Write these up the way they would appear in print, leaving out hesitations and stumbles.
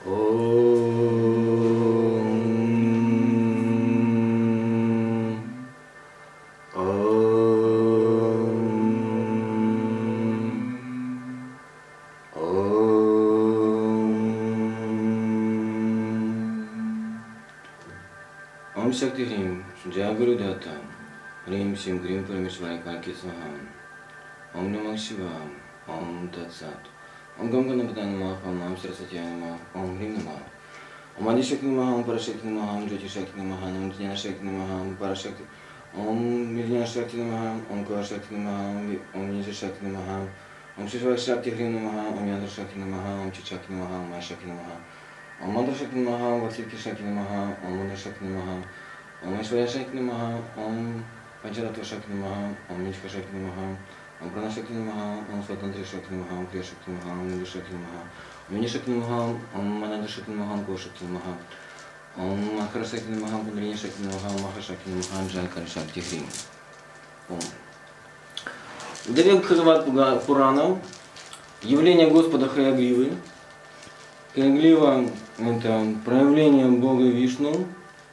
Om Shakti Hrim, Jai Guru Data, Hrim Shim Grim Parameshwari Karki Swaha, Om Namah Shivaya, Om Tat Sat, Om Gam Ganapata Namah, Om Saraswati Namah, Om Hrim Namah, Om Adi Shakti Namah, Om Parashakti Namah, Om Jyoti Shakti Namah, Om Jnana Shakti Namah, Om Parashakti, Om Vijnana Shakti Namah, Om Kala Shakti Namah, Om Nija Shakti Namah, Om Shishvara Shakti Hrim Namah, Om Yandra Shakti Namah, Om Chichakti Namah, Om Maya Shakti Namah, Om Mandra Shakti Namaha, Om Vasilki Shakti Namaha, Om Mandra Shakti Namaha, Om Aishwarya Shakti Namaha, Om Pancharattva Shakti Namaha, Om Nishka Shakti Namaha, Om Prana Shakti Namaha, Om Swatantra Shakti Namaha, Om Kriya Shakti Namaha, Om Nidhi Shakti Namaha, Om Vini Shakti Namaha, Om Mananda Shakti Namaha, Om Go Shakti Namaha, Om Mahara Shakti Namaha, Om Kundalini Shakti Namaha, Om Maha Shakti Namaha, Jai Kari Shakti Hrim. Om. В древних Бхагават Пуранах явление Господа Хаягривы. Хаягрива – это проявление Бога Вишну,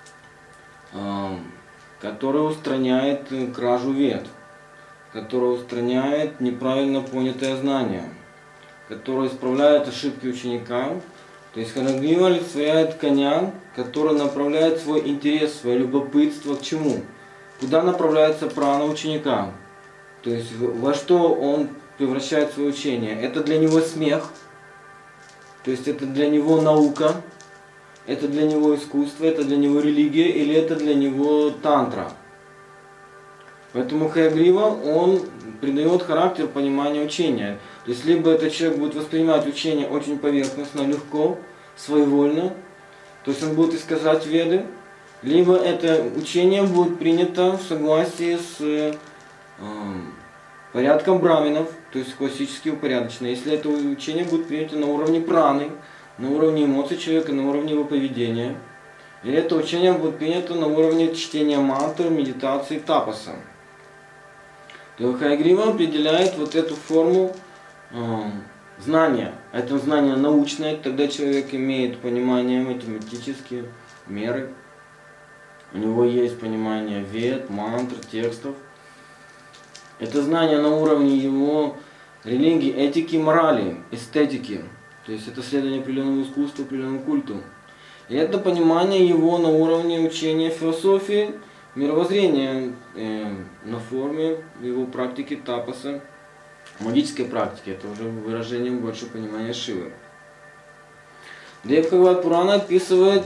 который устраняет кражу вед, который устраняет неправильно понятое знание, который исправляет ошибки ученика. То есть Хаягрива олицетворяет коня, который направляет свой интерес, свое любопытство к чему? Куда направляется прана ученика? То есть во что он превращает свое учение? Это для него смех. То есть это для него наука, это для него искусство, это для него религия или это для него тантра. Поэтому Хаягрива, он придает характер понимания учения. То есть либо этот человек будет воспринимать учение очень поверхностно, легко, своевольно, то есть он будет искажать веды, либо это учение будет принято в согласии с порядком браминов, то есть классически упорядочено. Если это учение будет принято на уровне праны, на уровне эмоций человека, на уровне его поведения, или это учение будет принято на уровне чтения мантры, медитации, тапаса, то Хаягрива определяет вот эту форму знания. Это знание научное, тогда человек имеет понимание математические меры, у него есть понимание вед, мантр, текстов. Это знание на уровне его религии, этики, морали, эстетики. То есть это следование определенному искусству, определенному культу. И это понимание его на уровне учения философии, мировоззрения, на форме его практики тапаса, магической практики. Это уже выражение больше понимания Шивы. Бхагават Пурана описывает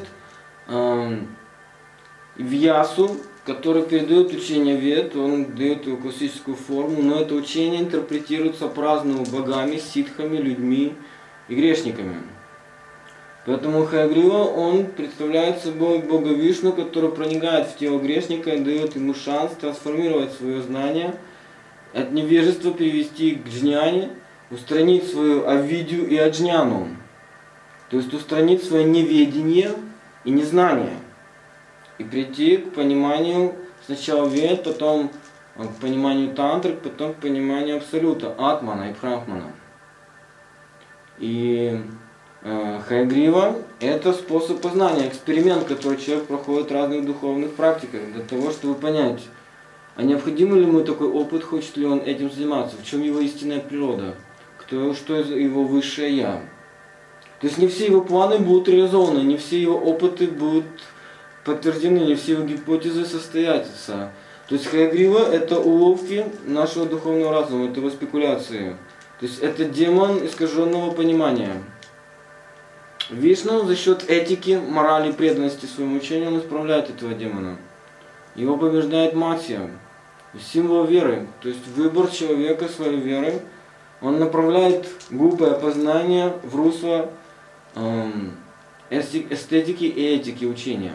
Вьясу, который передает учение вед, он дает его классическую форму, но это учение интерпретируется по-разному богами, ситхами, людьми и грешниками. Поэтому Хаягрива, он представляет собой Бога Вишну, который проникает в тело грешника и дает ему шанс трансформировать свое знание, от невежества привести к джняне, устранить свою авидью и аджняну, то есть устранить свое неведение и незнание. И прийти к пониманию сначала вед, потом к пониманию тантры, потом к пониманию абсолюта, атмана и брахмана. И Хаягрива – это способ познания, эксперимент, который человек проходит в разных духовных практиках, для того, чтобы понять, а необходим ли ему такой опыт, хочет ли он этим заниматься, в чем его истинная природа, что его высшее Я. То есть не все его планы будут реализованы, не все его опыты будут подтверждены, не все его гипотезы состоятся. То есть Хаягрива – это уловки нашего духовного разума, это его спекуляции. То есть это демон искаженного понимания. Вишну за счет этики, морали, преданности своему учению, он исправляет этого демона. Его побеждает Матья, символ веры. То есть выбор человека своей веры, он направляет глупое познание в русло эстетики и этики учения.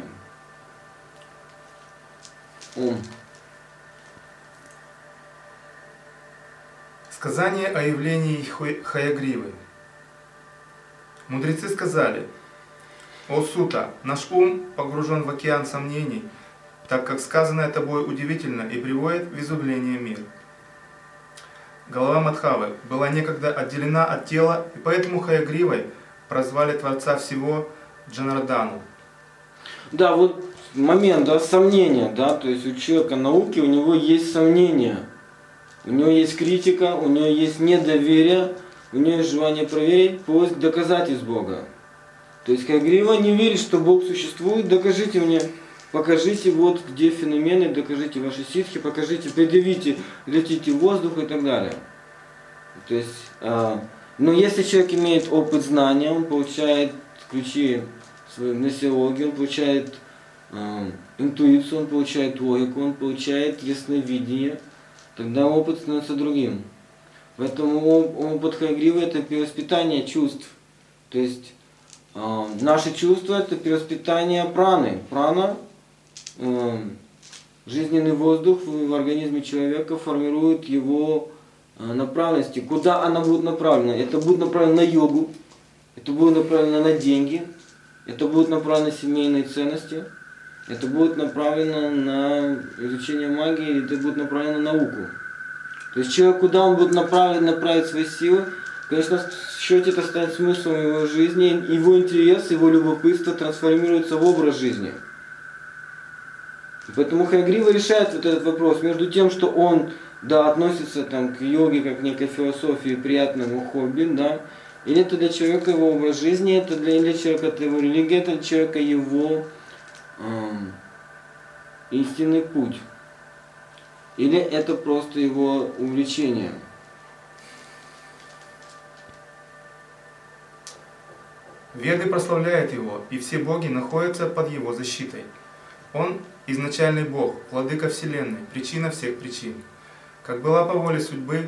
Сказание о явлении Хаягривы. Мудрецы сказали: «О Сута, наш ум погружен в океан сомнений, так как сказанное тобой удивительно и приводит в изумление мир. Голова Мадхавы была некогда отделена от тела, и поэтому Хаягривой прозвали Творца всего Джанардану. Да, вот момент, да, сомнения, да, то есть у человека науки, у него есть сомнения, у него есть критика, у него есть недоверие, у него есть желание проверить, поиск доказательств Бога. То есть Хаягрива не верит, что Бог существует, докажите мне, покажите вот где феномены, докажите ваши ситхи, покажите, предъявите, летите в воздух и так далее. То есть, но если человек имеет опыт знания, он получает ключи своей мносиологии, он получает интуицию, он получает логику, он получает ясновидение, тогда опыт становится другим. Поэтому опыт Хаягривы это перевоспитание чувств. То есть наши чувства это перевоспитание праны. Прана, жизненный воздух в организме человека формирует его направленности. Куда она будет направлена? Это будет направлено на йогу, это будет направлено на деньги, это будет направлено на семейные ценности, это будет направлено на изучение магии, это будет направлено на науку. То есть человек, куда он будет направить свои силы, конечно, в счете это станет смыслом его жизни, его интерес, его любопытство трансформируется в образ жизни. Поэтому Хаягрива решает вот этот вопрос между тем, что он, да, относится там, к йоге как к некой философии, приятному хобби, да, или это для человека его образ жизни, это для человека это его религия, это для человека его истинный путь. Или это просто его увлечение. Веды прославляют его, и все боги находятся под его защитой. Он изначальный Бог, владыка Вселенной, причина всех причин. Как была по воле судьбы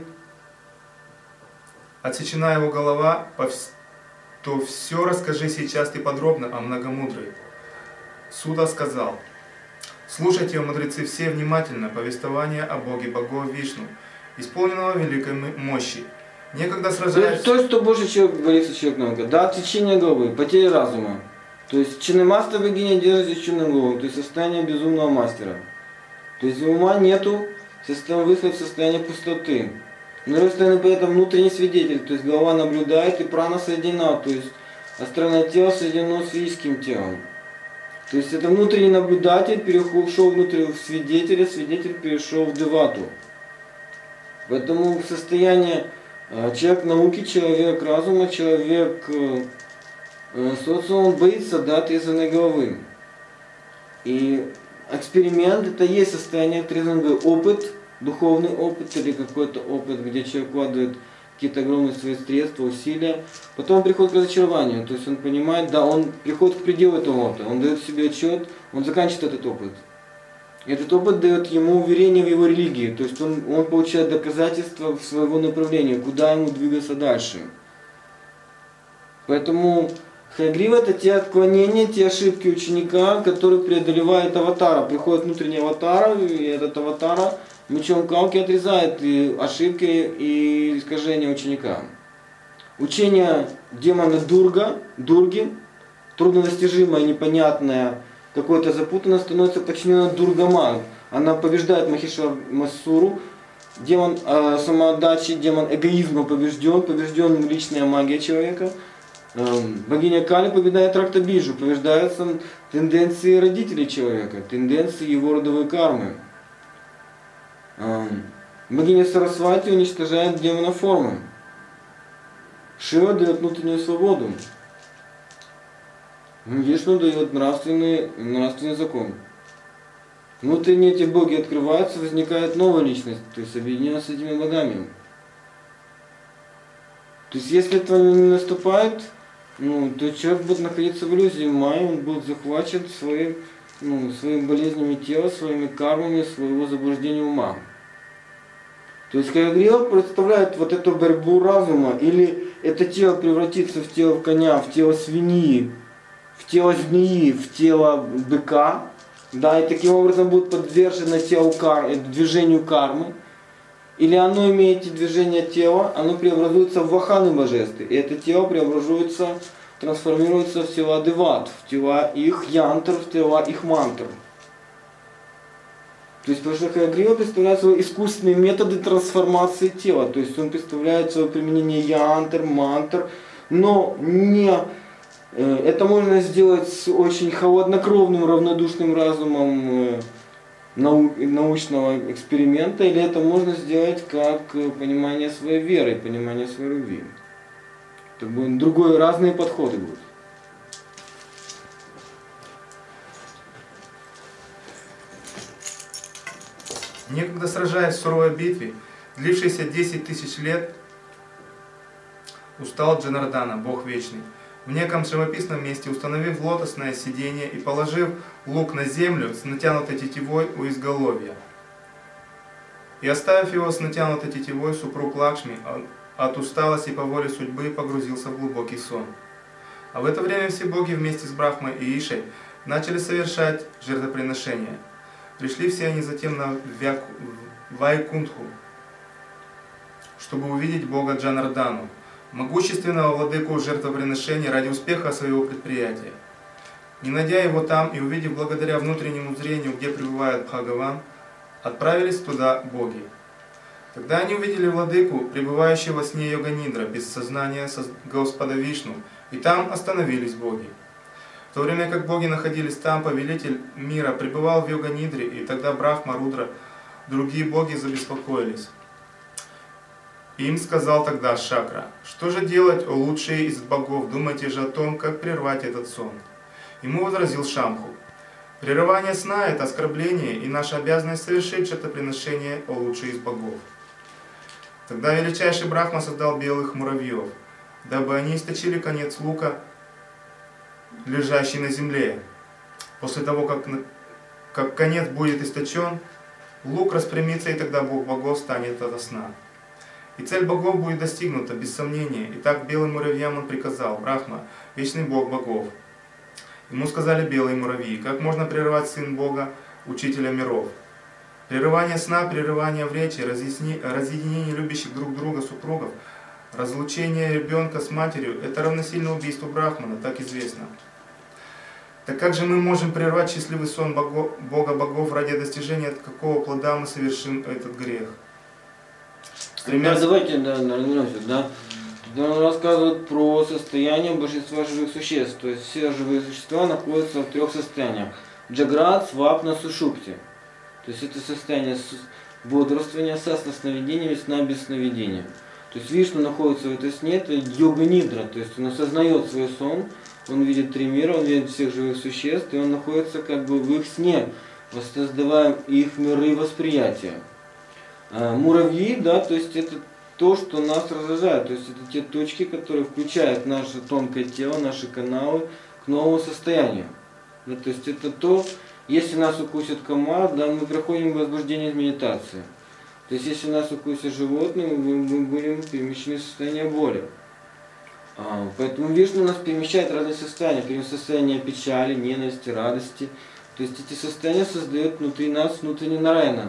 отсечена его голова, то все расскажи сейчас ты подробно о многомудрой. Суда сказал: слушайте, о мудрецы, все внимательно повествование о Боге богов Вишну, исполненного великой мощи. Некогда сражаясь... То есть, что больше человек говорится человек наука. Да, отсечение головы, потеря разума. То есть Чинамаста богиня держится чумным голову, то есть состояние безумного мастера. То есть ума нету, выходит в состояние пустоты. Но если при этом внутренний свидетель, то есть голова наблюдает и прана соединена, то есть астральное тело соединено с физическим телом. То есть это внутренний наблюдатель перешел внутрь в свидетеля, свидетель перешел в девату. Поэтому состояние человек науки, человек разума, человек социума, он боится, да, отрезанной головы. И эксперимент это есть состояние отрезанной головы. Опыт, духовный опыт или какой-то опыт, где человек вкладывает какие-то огромные свои средства, усилия. Потом он приходит к разочарованию, то есть он понимает, да, он приходит к пределу этого опыта, он дает себе отчет, он заканчивает этот опыт. Этот опыт дает ему уверение в его религии, то есть он получает доказательства своего направления, куда ему двигаться дальше. Поэтому Хаягрива это те отклонения, те ошибки ученика, которые преодолевает аватара. Приходит внутренний аватар, и этот аватара мечом калки отрезает и ошибки и искажения ученика. Учение демона Дурги, труднодостижимое, непонятное, какое-то запутанное, становится подчинено Дургама. Она побеждает Махишварасуру. Демон самоотдачи, демон эгоизма побежден личная магия человека. Богиня Кали побеждает Рактабиджу, побеждаются тенденции родителей человека, тенденции его родовой кармы. Богиня Сарасвати уничтожает демона формы. Шива дает внутреннюю свободу. Вишну дает нравственный закон. Внутренние эти боги открываются, возникает новая личность, то есть объединена с этими богами. То есть если этого не наступает, то человек будет находиться в иллюзии майя, он будет захвачен своими болезнями тела, своими кармами, своего заблуждения ума. То есть Хаягрива представляет вот эту борьбу разума, или это тело превратится в тело коня, в тело свиньи, в тело змеи, в тело быка, да, и таким образом будет подвержено движению кармы. Или оно имеет движение тела, оно преобразуется в ваханы божеств, и это тело трансформируется в тела деват, в тела их янтр, в тела их мантр. То есть потому что Хаягрива представляет свои искусственные методы трансформации тела, то есть он представляет свое применение янтр, мантр, но это можно сделать с очень холоднокровным, равнодушным разумом научного эксперимента, или это можно сделать как понимание своей веры, понимание своей любви. Это будет разные подходы будут. Некогда сражаясь в суровой битве, длившейся 10 тысяч лет, устал Джанардана, Бог Вечный, в неком живописном месте, установив лотосное сиденье и положив лук на землю с натянутой тетивой у изголовья. И оставив его с натянутой тетивой, супруг Лакшми от усталости по воле судьбы погрузился в глубокий сон. А в это время все боги вместе с Брахмой и Ишей начали совершать жертвоприношения. Пришли все они затем на Вайкунтху, чтобы увидеть Бога Джанардану, могущественного владыку жертвоприношений ради успеха своего предприятия. Не найдя его там и увидев благодаря внутреннему зрению, где пребывает Бхагаван, отправились туда боги. Тогда они увидели владыку, пребывающего во сне Йоганидра, без сознания Господа Вишну, и там остановились боги. В то время как боги находились там, повелитель мира пребывал в Йоганидре, и тогда Брахма, Рудра, другие боги забеспокоились. Им сказал тогда Шакра: «Что же делать, о лучшие из богов? Думайте же о том, как прервать этот сон». Ему возразил Шамху: «Прерывание сна – это оскорбление, и наша обязанность совершить жертвоприношение, о лучшие из богов». Тогда величайший Брахма создал белых муравьев, дабы они источили конец лука, лежащий на земле. После того, как конец будет источен, лук распрямится, и тогда Бог богов станет ото сна. И цель богов будет достигнута, без сомнения. Итак, белым муравьям он приказал: «Брахма, вечный бог богов». Ему сказали белые муравьи: «Как можно прервать сын бога, учителя миров? Прерывание сна, прерывание в речи, разъединение любящих друг друга супругов, разлучение ребенка с матерью – это равносильно убийству Брахмана, так известно. Так как же мы можем прервать счастливый сон Бога богов ради достижения какого плода мы совершим этот грех?» Давайте, да. Он рассказывает про состояние большинства живых существ. То есть все живые существа находятся в 3 состояниях. Джаграт, свапна, сушупти. То есть это состояние бодрствования, со сновидениями, сна без сновидения. То есть Вишну находится в этой сне, это йога-нидра. То есть он осознает свой сон, он видит 3 мира, он видит всех живых существ, и он находится как бы в их сне, воссоздавая их миры восприятия. Муравьи, да, то есть это то, что нас раздражает, то есть это те точки, которые включают наше тонкое тело, наши каналы к новому состоянию. Да, то есть это то, если нас укусит комар, да, мы проходим возбуждение из медитации. То есть если нас укусит животное, мы будем перемещены в состояние боли. Поэтому Вишну нас перемещает в разные состояния, например, состояние печали, ненависти, радости. То есть эти состояния создают внутри нас внутренний Нараяна.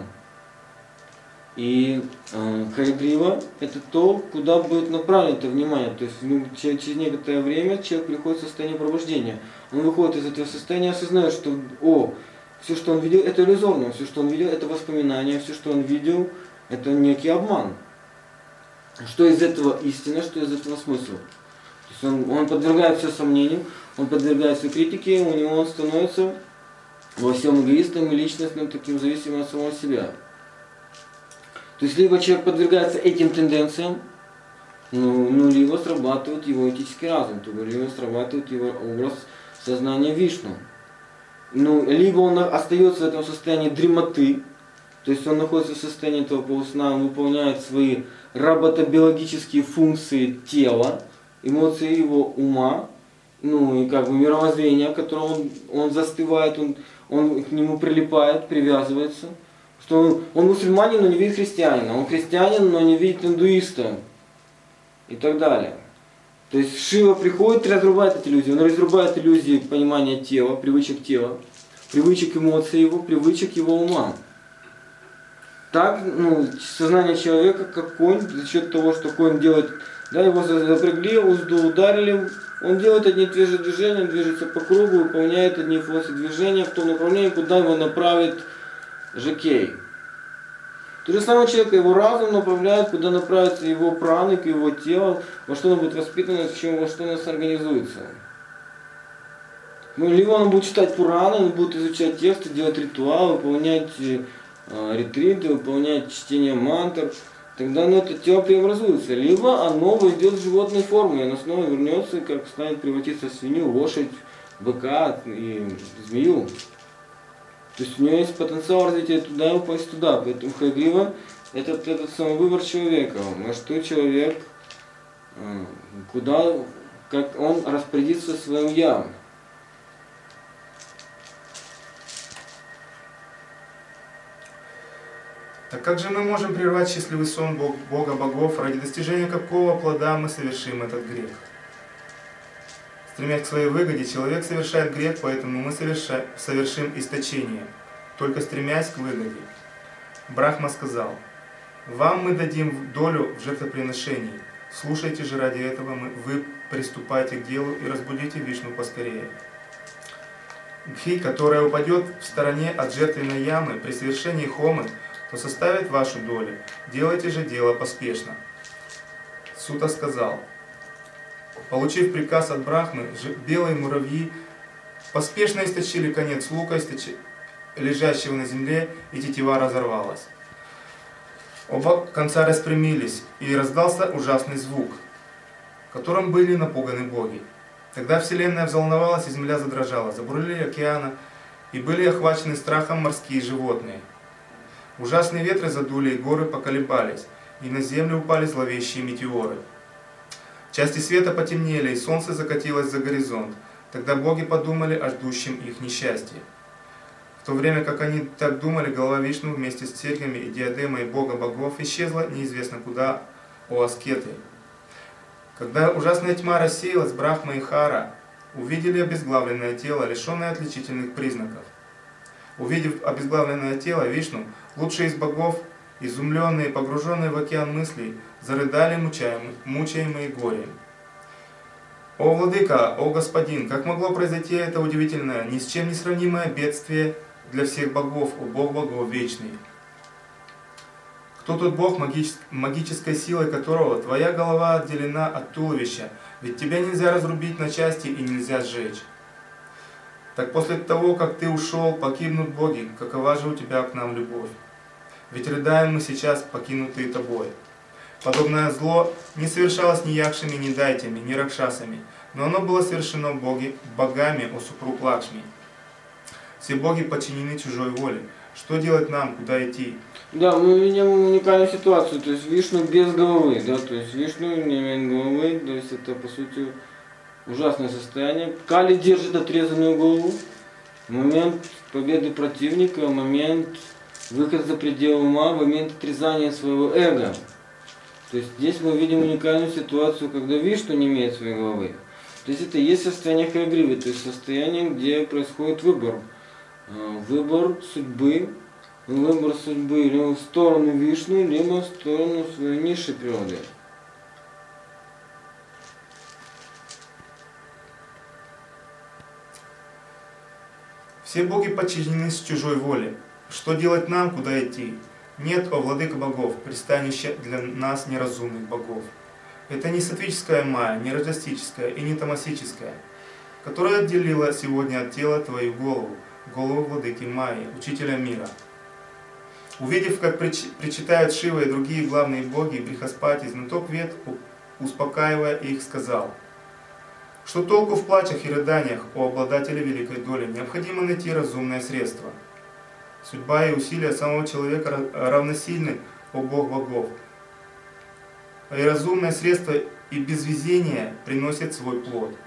И Хаягрива – это то, куда будет направлено это внимание. То есть через некоторое время человек приходит в состояние пробуждения. Он выходит из этого состояния и осознает, что все, что он видел, это иллюзорно, все, что он видел, это воспоминание, все, что он видел, это некий обман. Что из этого истина, что из этого смысл? То есть он подвергается сомнениям, он подвергается критике, у него он становится во всем эгоистом и личностным, таким зависимым от самого себя. То есть либо человек подвергается этим тенденциям, либо срабатывает его этический разум, либо срабатывает его образ сознания Вишну. Либо он остается в этом состоянии дремоты, то есть он находится в состоянии этого полусна, он выполняет свои роботобиологические функции тела, эмоции его ума, и как бы мировоззрения, в котором он застывает, он к нему прилипает, привязывается. Что он мусульманин, но не видит христианина, он христианин, но не видит индуиста и так далее. То есть Шива приходит и разрубает эти иллюзии. Он разрубает иллюзии понимания тела, привычек эмоций его, привычек его ума. Так, сознание человека, как конь, за счет того, что конь делает, да, его запрягли, узду ударили, он делает одни и те же движения, он движется по кругу, выполняет одни и те же движения в том направлении, куда его направит жокей. То же самое человека, его разум направляет, куда направится его праник, его тело, во что оно будет воспитано, во что оно организуется. Ну, либо он будет читать Пураны, он будет изучать тексты, делать ритуалы, выполнять ретриты, выполнять чтение мантр, тогда это тело преобразуется. Либо оно войдет в животной форму, и оно снова вернется, как станет превратиться в свинью, лошадь, быка и змею. То есть у него есть потенциал развития туда и упасть туда. Поэтому хайгрива этот самовыбор человека. На что человек, куда, как он распорядится своим я. Так как же мы можем прервать счастливый сон Бога богов, ради достижения какого плода мы совершим этот грех? Стремясь к своей выгоде, человек совершает грех, поэтому мы совершим истощение, только стремясь к выгоде. Брахма сказал: «Вам мы дадим долю в жертвоприношении. Слушайте же, ради этого вы приступайте к делу и разбудите Вишну поскорее. Гхи, которая упадет в стороне от жертвенной ямы при совершении хомы, то составит вашу долю. Делайте же дело поспешно». Сута сказал: «Получив приказ от Брахмы, белые муравьи поспешно источили конец лука, лежащего на земле, и тетива разорвалась. Оба конца распрямились, и раздался ужасный звук, которым были напуганы боги. Тогда вселенная взволновалась, и земля задрожала, забурлили океаны, и были охвачены страхом морские животные. Ужасные ветры задули, и горы поколебались, и на землю упали зловещие метеоры. Части света потемнели, и солнце закатилось за горизонт. Тогда боги подумали о ждущем их несчастье. В то время как они так думали, голова Вишну вместе с серьгами и диадемой бога богов исчезла неизвестно куда, о аскеты. Когда ужасная тьма рассеялась, Брахма и Хара увидели обезглавленное тело, лишенное отличительных признаков. Увидев обезглавленное тело, Вишну, лучший из богов, изумленные, погруженные в океан мыслей, зарыдали, мучаемые горем. «О, владыка, о господин, как могло произойти это удивительное, ни с чем не сравнимое бедствие для всех богов, о бог богов вечный? Кто тот бог, магической силой которого твоя голова отделена от туловища, ведь тебя нельзя разрубить на части и нельзя сжечь? Так после того, как ты ушел, погибнут боги, какова же у тебя к нам любовь? Ведь рыдаем мы сейчас, покинутые тобой». Подобное зло не совершалось ни якшами, ни дайтями, ни ракшасами, но оно было совершено богами, о супруг Лакшми. Все боги подчинены чужой воле. Что делать нам, куда идти? Да, мы видим уникальную ситуацию, то есть Вишну без головы, да, то есть Вишну не имеет головы, то есть это по сути ужасное состояние. Кали держит отрезанную голову, момент победы противника, момент выхода за пределы ума, момент отрезания своего эго. То есть здесь мы видим уникальную ситуацию, когда Вишну не имеет своей головы. То есть это и есть состояние хайгривы, то есть состояние, где происходит выбор. Выбор судьбы либо в сторону Вишну, либо в сторону своей низшей природы. Все боги подчинены с чужой воле. Что делать нам, куда идти? Нет, о владыка богов, пристанище для нас неразумных богов. Это не сатвическая майя, не раджастическая и не тамасическая, которая отделила сегодня от тела твою голову, голову владыки Майи, учителя мира. Увидев, как причитают Шива и другие главные боги, Брихаспати, знаток Вед, успокаивая их, сказал: «Что толку в плачах и рыданиях, о обладателе великой доли? Необходимо найти разумное средство. Судьба и усилия самого человека равносильны, о Бог богов. И разумное средство и без везения приносит свой плод».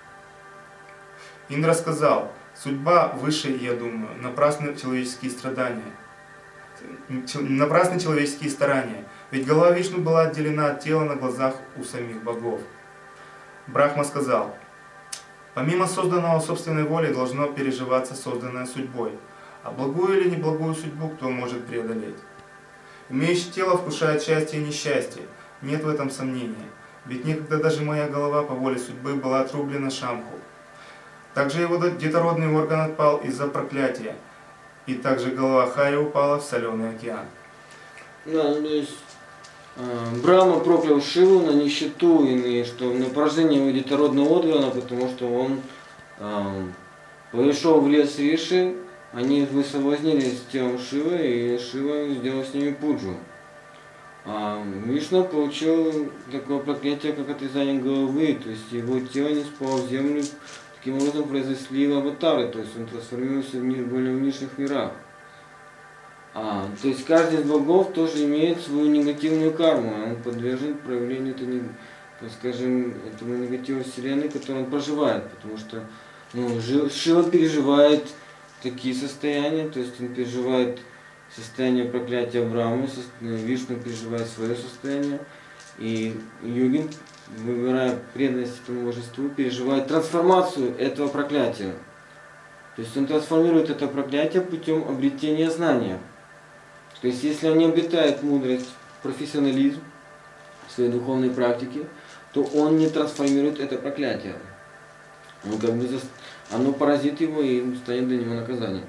Индра сказал: «Судьба выше, я думаю, напрасны человеческие страдания. Напрасны человеческие старания, ведь голова Вишну была отделена от тела на глазах у самих богов». Брахма сказал: «Помимо созданного собственной волей должно переживаться созданное судьбой. А благую или неблагую судьбу кто может преодолеть? Имеющий тело вкушает счастье и несчастье, нет в этом сомнения. Ведь некогда даже моя голова по воле судьбы была отрублена Шамху. Также его детородный орган отпал из-за проклятия, и также голова Хари упала в соленый океан. Да, ну, то есть Брахма проклял Шиву на нищету и что на поражение его детородного органа, потому что он пришел в лес Риши, они высвободились с телом Шивы, и Шива сделал с ними пуджу. А Вишну получил такое проклятие, как отрезание головы, то есть его тело не спало в землю, таким образом произошли аватары, то есть он трансформировался более в нижних мирах. То есть каждый из богов тоже имеет свою негативную карму, он подвержен проявлению так скажем, этому негативу вселенной, который он проживает, потому что Шива переживает такие состояния, то есть он переживает состояние проклятия Брамы, Вишну переживает свое состояние, и йогин, выбирая преданность этому божеству, переживает трансформацию этого проклятия. То есть он трансформирует это проклятие путем обретения знания. То есть если он не обретает мудрость, профессионализм в своей духовной практике, то он не трансформирует это проклятие. Он оно поразит его и станет для него наказанием.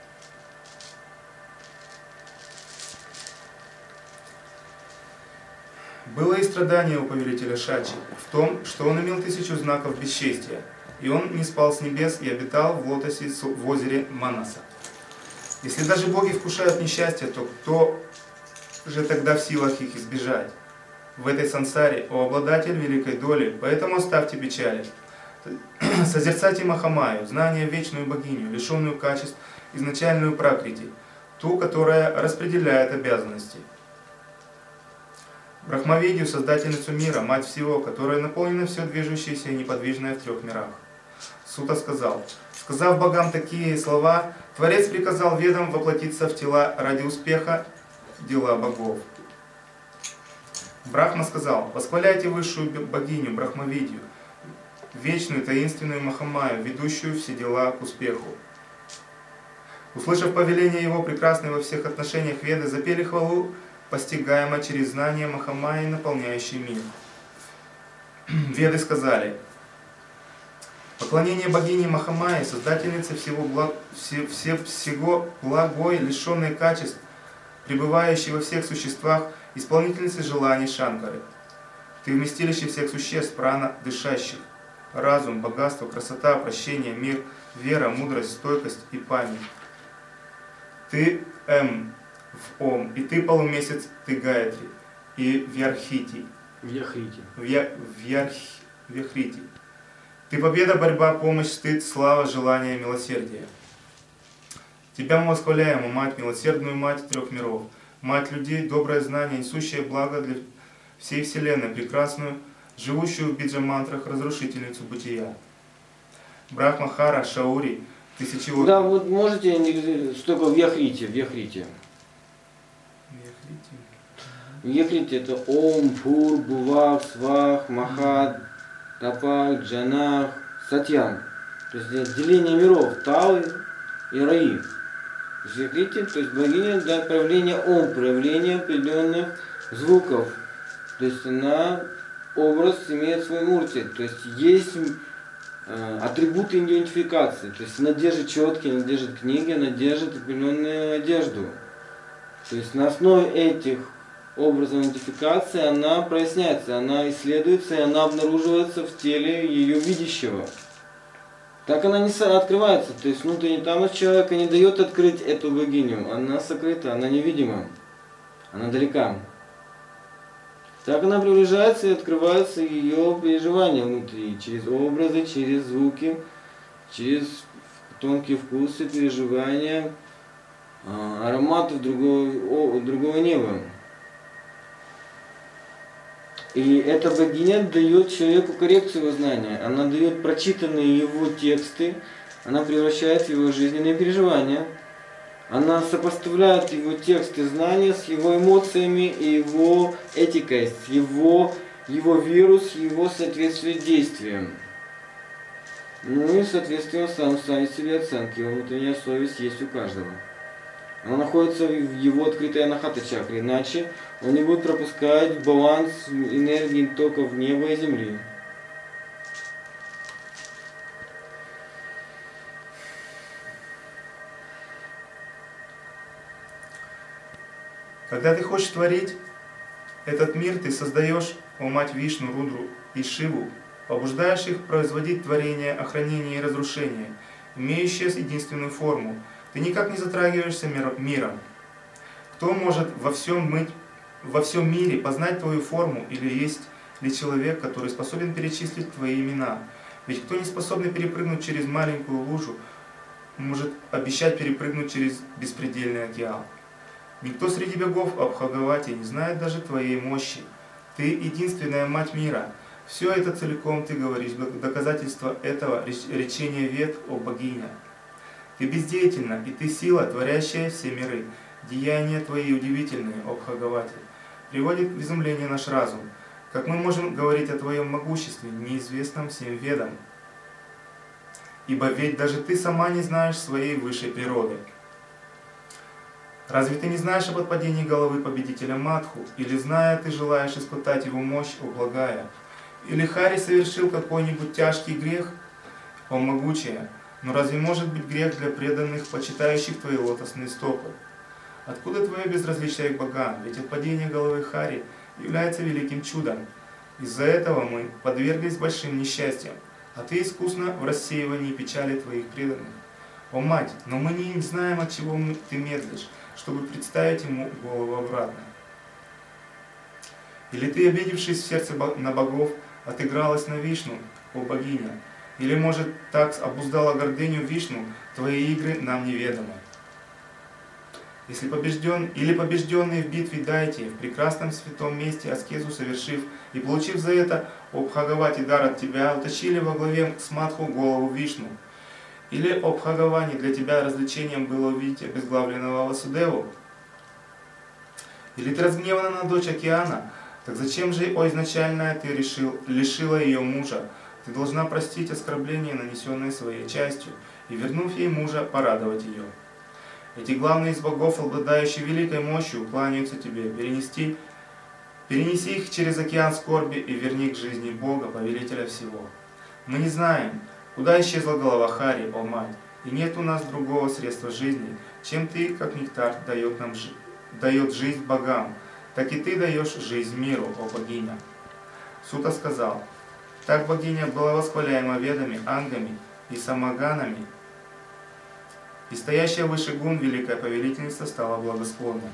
Было и страдание у повелителя Шачи в том, что он имел 1000 знаков бесчестия, и он не спал с небес и обитал в лотосе в озере Манаса. Если даже боги вкушают несчастье, то кто же тогда в силах их избежать? В этой сансаре, о обладатель великой доли, поэтому оставьте печали. Созерцайте Махамаю, знание вечную богиню, лишенную качеств, изначальную пракрити, ту, которая распределяет обязанности. Брахмавидию, создательницу мира, мать всего, которая наполнена все движущееся и неподвижное в 3 мирах. Сута сказал: сказав богам такие слова, Творец приказал ведам воплотиться в тела ради успеха дела богов. Брахма сказал: восхваляйте высшую богиню Брахмавидию, вечную таинственную Махамаю, ведущую все дела к успеху. Услышав повеление его, прекрасной во всех отношениях Веды запели хвалу, постигаемо через знание Махамаи, наполняющий мир. Веды сказали: поклонение богине Махамаи, создательнице всего благой, лишенной качеств, пребывающей во всех существах, исполнительницы желаний Шанкары. Ты вместилище всех существ, прана, дышащих, разум, богатство, красота, прощение, мир, вера, мудрость, стойкость и память. Ты в Ом, и ты полумесяц, ты Гаятри, и Вьярхрити. Вьярхрити. Ты победа, борьба, помощь, стыд, слава, желание, милосердие. Тебя мы восхваляем, о мать, милосердную мать 3 миров, мать людей, доброе знание, несущее благо для всей вселенной, прекрасную, живущую в биджа-мантрах, разрушительницу бытия. Брахмахара, Шаури, тысячелетие. Да, вот можете, что такое Вьяхрити. Вьяхрити это Ом, Пур, Бувах, Свах, Махат, Тапак, Джанах, Сатьям. То есть отделение миров, Талы и Раи. Вьяхрити, то есть богиня для проявления Ом, проявления определенных звуков. То есть она, образ имеет свой мурти. То есть есть атрибуты идентификации. То есть она держит четкие, она держит книги, она держит определенную одежду. То есть на основе этих образов идентификации она проясняется, она исследуется и она обнаруживается в теле ее видящего. Так она не открывается, то есть внутренний тамос человека не дает открыть эту богиню, она сокрыта, она невидима, она далека. Так она приближается и открываются ее переживания внутри, через образы, через звуки, через тонкие вкусы, переживания, ароматов другого неба. И эта богиня дает человеку коррекцию его знания. Она дает прочитанные его тексты, она превращает в его жизненные переживания. Она сопоставляет его тексты знания с его эмоциями и его этикой, с его веру, с его соответствием действиям. Ну и соответственно сам себе оценки. Его внутренняя совесть есть у каждого. Она находится в его открытой анахата чакре, иначе он не будет пропускать баланс энергии токов неба и земли. Когда ты хочешь творить этот мир, ты создаешь, о мать Вишну, Рудру и Шиву, побуждаешь их производить творение, охранение и разрушение, имеющее единственную форму. Ты никак не затрагиваешься миром. Кто может во всем мире познать твою форму, или есть ли человек, который способен перечислить твои имена? Ведь кто не способен перепрыгнуть через маленькую лужу, может обещать перепрыгнуть через беспредельный океан. Никто среди богов об Бхагавате не знает даже твоей мощи. Ты единственная мать мира. Все это целиком ты говоришь, доказательство этого речения Вед о богине. Ты бездеятельна, и ты сила, творящая все миры. Деяния твои удивительные, о Бхагавате, приводит в изумление наш разум. Как мы можем говорить о твоем могуществе, неизвестном всем Ведам? Ибо ведь даже ты сама не знаешь своей высшей природы. Разве ты не знаешь об отпадении головы победителя Мадху? Или, зная, ты желаешь испытать его мощь, о благая? Или Хари совершил какой-нибудь тяжкий грех, о могучая? Но разве может быть грех для преданных, почитающих твои лотосные стопы? Откуда твое безразличие к богам? Ведь отпадение головы Хари является великим чудом. Из-за этого мы подверглись большим несчастьям, а ты искусно в рассеивании печали твоих преданных. О мать, но мы не знаем, от чего ты медлишь, чтобы представить ему голову обратно. Или ты, обидевшись в сердце на богов, отыгралась на Вишну, о богиня? Или, может, так обуздала гордыню Вишну, твои игры нам неведомы? Если побежденные в битве Дайте, в прекрасном святом месте аскезу совершив и получив за это о Бхагавате дар от тебя, утащили во главе с Мадху голову Вишну. Или о Бхагаване для тебя развлечением было увидеть обезглавленного Васудеву? Или ты разгневана на дочь океана? Так зачем же, о изначальная, ты лишила ее мужа? Ты должна простить оскорбление, нанесенное своей частью, и, вернув ей мужа, порадовать ее. Эти главные из богов, обладающие великой мощью, кланяются тебе. Перенеси их через океан скорби и верни к жизни Бога, повелителя всего. Мы не знаем, куда исчезла голова Хари, о мать, и нет у нас другого средства жизни, чем ты, как нектар, дает жизнь богам, так и ты даешь жизнь миру, о богиня. Сута сказал: так богиня была восхваляема ведами, ангами и самаганами, и стоящая выше гун великая повелительница стала благосклонной.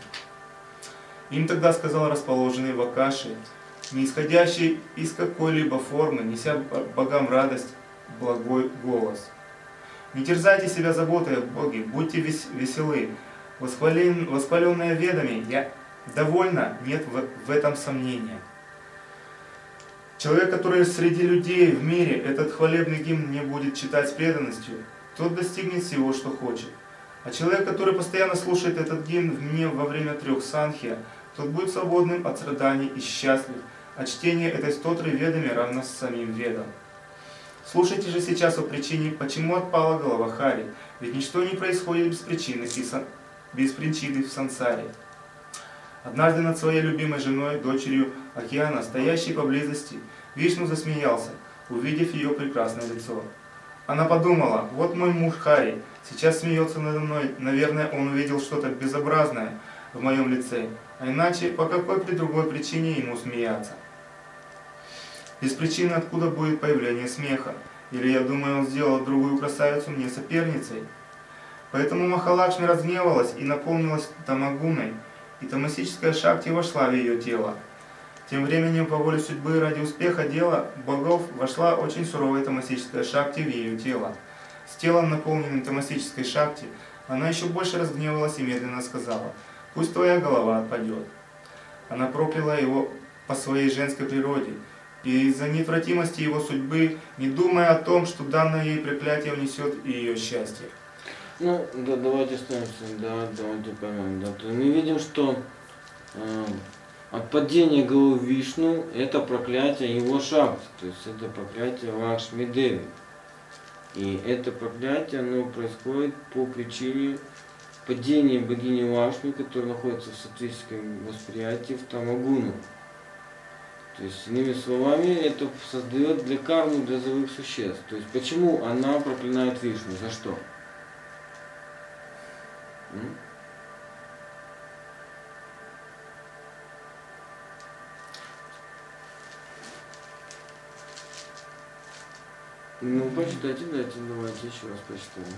Им тогда сказал расположенный в Акаше, не исходящий из какой-либо формы, неся богам радость, благой голос: не терзайте себя заботой о Боге, будьте веселы, восхваленные ведами, я довольна, нет в этом сомнения. Человек, который среди людей в мире этот хвалебный гимн не будет читать с преданностью, тот достигнет всего, что хочет. А человек, который постоянно слушает этот гимн во время 3 санхья, тот будет свободным от страданий и счастлив, а чтение этой стотры ведами равно с самим ведом. Слушайте же сейчас о причине, почему отпала голова Хари, ведь ничто не происходит без причины в сансаре. Однажды над своей любимой женой, дочерью океана, стоящей поблизости, Вишну засмеялся, увидев ее прекрасное лицо. Она подумала: вот мой муж Хари сейчас смеется надо мной, наверное, он увидел что-то безобразное в моем лице, а иначе по какой другой причине ему смеяться? Без причины откуда будет появление смеха? Или, я думаю, он сделал другую красавицу мне соперницей? Поэтому Махалакшми разгневалась и наполнилась тамагуной, и тамасическая шакти вошла в ее тело. Тем временем, по воле судьбы, ради успеха дела богов, вошла очень суровая тамасическая шакти в ее тело. С телом, наполненным тамасической шакти, она еще больше разгневалась и медленно сказала: «Пусть твоя голова отпадет». Она прокляла его по своей женской природе, и из-за неотвратимости его судьбы, не думая о том, что данное ей проклятие внесет и ее счастье. Ну, да, давайте остановимся, давайте поймем. Да. То мы видим, что отпадение головы Вишну – это проклятие его шакти, то есть это проклятие Лакшми Деви. И это проклятие, оно происходит по причине падения богини Лакшми, которая находится в сатвическом восприятии в Тамагуну. То есть, иными словами, это создает для кармы, для живых существ. То есть, почему она проклинает Вишну? За что? Ну, почитайте, дайте, давайте еще раз почитаем.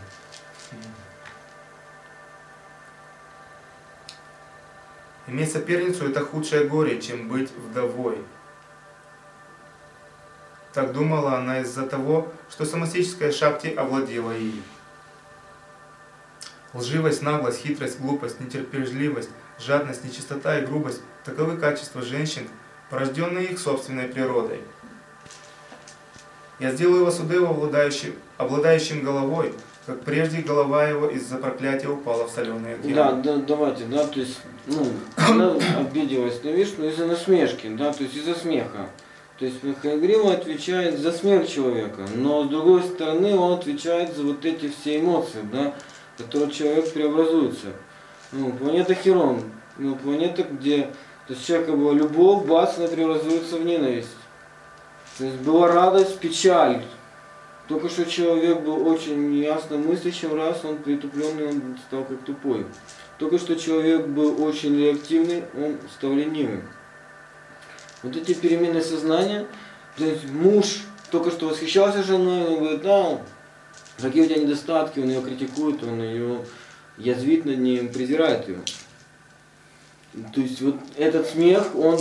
Иметь соперницу – это худшее горе, чем быть вдовой. Так думала она из-за того, что сомастическая Шакти овладела ей. Лживость, наглость, хитрость, глупость, нетерпеливость, жадность, нечистота и грубость – таковы качества женщин, порожденные их собственной природой. Я сделаю Васудеву обладающим головой, как прежде голова его из-за проклятия упала в соленый океан. Да, давайте, да, то есть, ну, она обиделась на Вишну из-за насмешки, да, то есть из-за смеха. То есть Хаягрива отвечает за смерть человека, но с другой стороны он отвечает за вот эти все эмоции, да, в которые человек преобразуется. Ну, планета Херон, ну, планета, где то есть, у человека была любовь, бац, она преобразуется в ненависть. То есть была радость, печаль. Только что человек был очень ясно мыслящим, раз он притупленный, он стал как тупой. Только что человек был очень реактивный, он стал ленивым. Вот эти перемены сознания, то есть муж только что восхищался женой, он говорит, да, какие у тебя недостатки, он ее критикует, он ее язвит над ней, презирает ее. То есть вот этот смех, он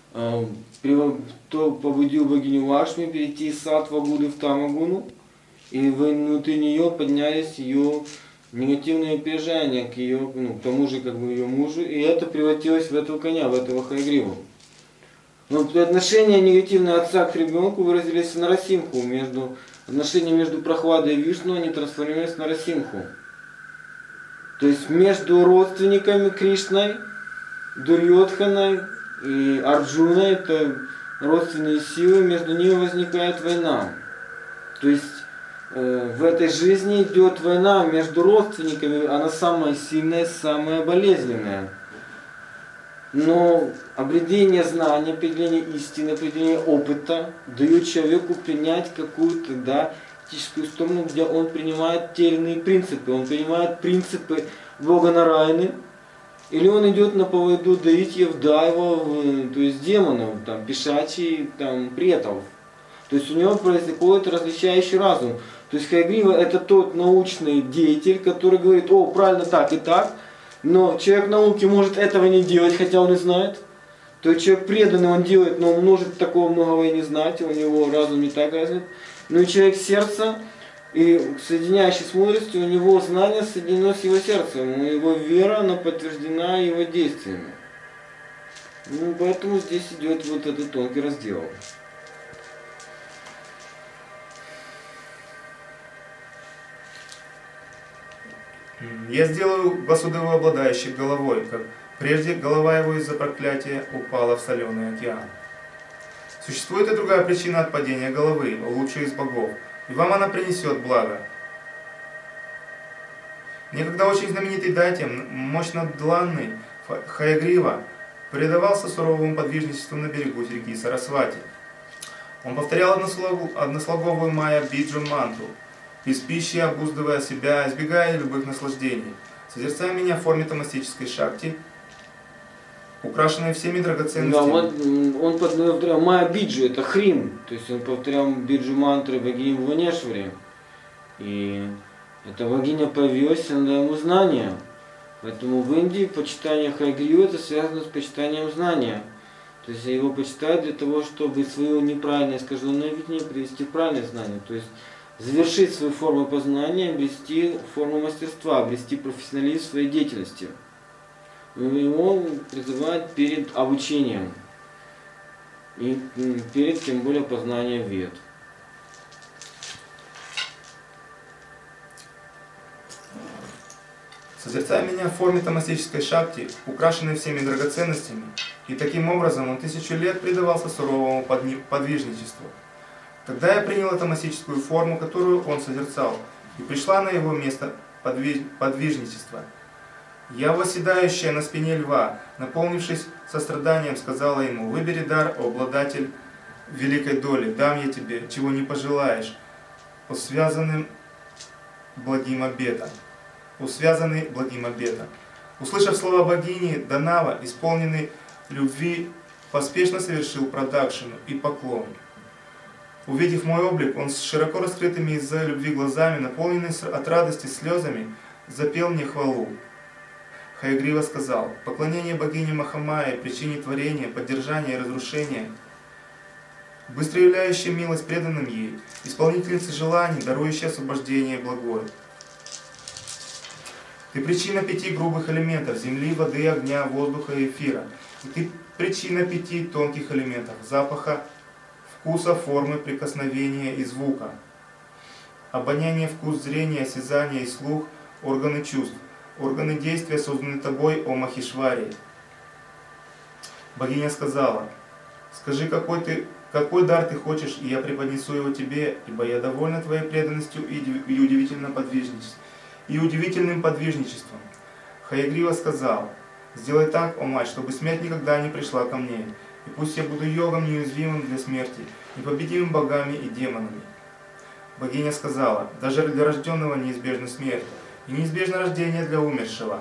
побудил богиню Лакшми перейти из саттва гуны в тамагуну, и внутри нее поднялись ее негативные переживания к ее, ну, к тому же как бы ее мужу, и это превратилось в этого коня, в этого Хаягриву. Но отношения негативные отца к ребенку выразились в Нарасимху. Отношения между Прохладой и Вишну, они трансформировались в Нарасимху. То есть между родственниками Кришной, Дурьодханой и Арджуной, это родственные силы, между ними возникает война. То есть в этой жизни идет война между родственниками, она самая сильная, самая болезненная. Но обретение знания, определение истины, определение опыта дает человеку принять какую-то, да, этическую сторону, где он принимает те или иные принципы. Он принимает принципы Бога Нараяны, или он идет на поводу Даитьев, Дайвов, то есть демонов, там, пешачей, там, претов. То есть у него происходит различающий разум. То есть Хаягрива это тот научный деятель, который говорит, о, правильно так и так, но человек науки может этого не делать, хотя он и знает. То есть человек преданный, он делает, но он может такого многого и не знать, у него разум не так развит. Но и человек сердца, и соединяющий с мудростью, у него знание соединено с его сердцем, его вера, она подтверждена его действиями. Ну, поэтому здесь идет вот этот тонкий раздел. Я сделаю Васудеву обладающей головой, как прежде голова его из-за проклятия упала в соленый океан. Существует и другая причина отпадения головы, лучшей из богов, и вам она принесет благо. Некогда очень знаменитый дайте, мощно дланный Хаягрива, предавался суровому подвижничеству на берегу реки Сарасвати. Он повторял однослоговую майя биджу мантру, без пищи обуздывая себя, избегая любых наслаждений, созерцая меня в форме тамастической шакти, украшенной всеми драгоценностями. Да, вот он повторял майя биджу, это хрим, то есть он повторял биджу мантры богини Бхуванешвари. И эта богиня появилась, она дала ему знания. Поэтому в Индии почитание Хаягривы это связано с почитанием знания. То есть его почитают для того, чтобы свое неправильное искаженное видение привести в правильное знание. То есть завершить свою форму познания, обрести форму мастерства, обрести профессионализм в своей деятельности. Его призывают перед обучением и перед тем более познанием вед. Созерцая меня в форме тамастической шакти, украшенной всеми драгоценностями, и таким образом он 1000 лет предавался суровому подвижничеству. Тогда я принял тамастическую форму, которую он созерцал, и пришла на его место подвижничества. Я, восседающая на спине льва, наполнившись состраданием, сказала ему: «Выбери дар, о обладатель великой доли, дам я тебе, чего не пожелаешь, связанный благим обетом». Услышав слова богини, Данава, исполненный любви, поспешно совершил продакшину и поклон. Увидев мой облик, он с широко раскрытыми из-за любви глазами, наполненный от радости слезами, запел мне хвалу. Хаягрива сказал: поклонение богине Махамайе, причине творения, поддержания и разрушения, быстро являющая милость преданным ей, исполнительница желаний, дарующая освобождение и благое. Ты причина 5 грубых элементов: земли, воды, огня, воздуха и эфира. И ты причина 5 тонких элементов: запаха, вкуса, формы, прикосновения и звука. Обоняние, вкус, зрение, осязание и слух, органы чувств. Органы действия созданы тобой, о Махишвари. Богиня сказала: скажи, какой дар ты хочешь, и я преподнесу его тебе, ибо я довольна твоей преданностью и удивительным подвижничеством. Хаягрива сказал: сделай так, о мать, чтобы смерть никогда не пришла ко мне, и пусть я буду йогом неуязвимым для смерти, непобедимым богами и демонами. Богиня сказала: даже для рожденного неизбежна смерть, и неизбежно рождение для умершего.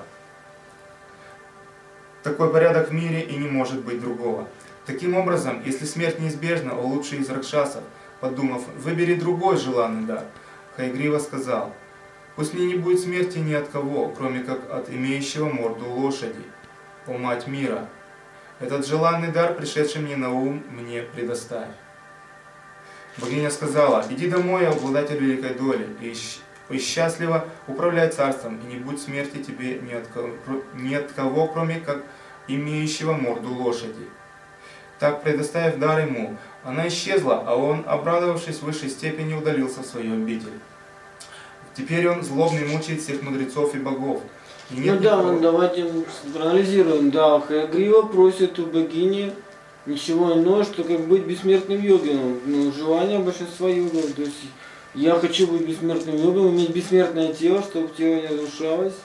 Такой порядок в мире, и не может быть другого. Таким образом, если смерть неизбежна, о лучший из ракшасов, подумав, выбери другой желанный дар, Хаягрива сказал: пусть мне не будет смерти ни от кого, кроме как от имеющего морду лошади, о мать мира. Этот желанный дар, пришедший мне на ум, мне предоставь. Богиня сказала: иди домой, обладатель великой доли, и счастливо управляй царством, и не будь смерти тебе ни от кого, кроме как имеющего морду лошади. Так, предоставив дар ему, она исчезла, а он, обрадовавшись в высшей степени, удалился в свою обитель. Теперь он злобный мучает всех мудрецов и богов. И нет давайте проанализируем. Да, Хаягрива просит у богини ничего иного, что как быть бессмертным йогином. Желание большинства йогов. То есть я хочу быть бессмертным йогом, иметь бессмертное тело, чтобы тело не разрушалось.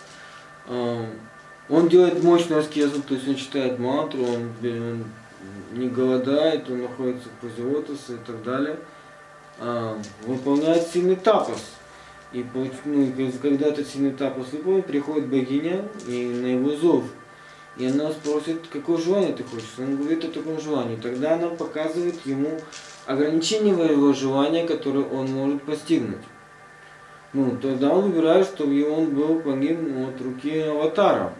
Он делает мощную аскезу, то есть он читает мантру, он не голодает, он находится в позе лотоса и так далее. Выполняет сильный тапас. И когда этот сильный тапас выполнен, приходит богиня и на его зов. И она спросит, какое желание ты хочешь. Он говорит о таком желании. Тогда она показывает ему ограничение его желания, которое он может постигнуть. Тогда он выбирает, чтобы он был погиб от руки аватара.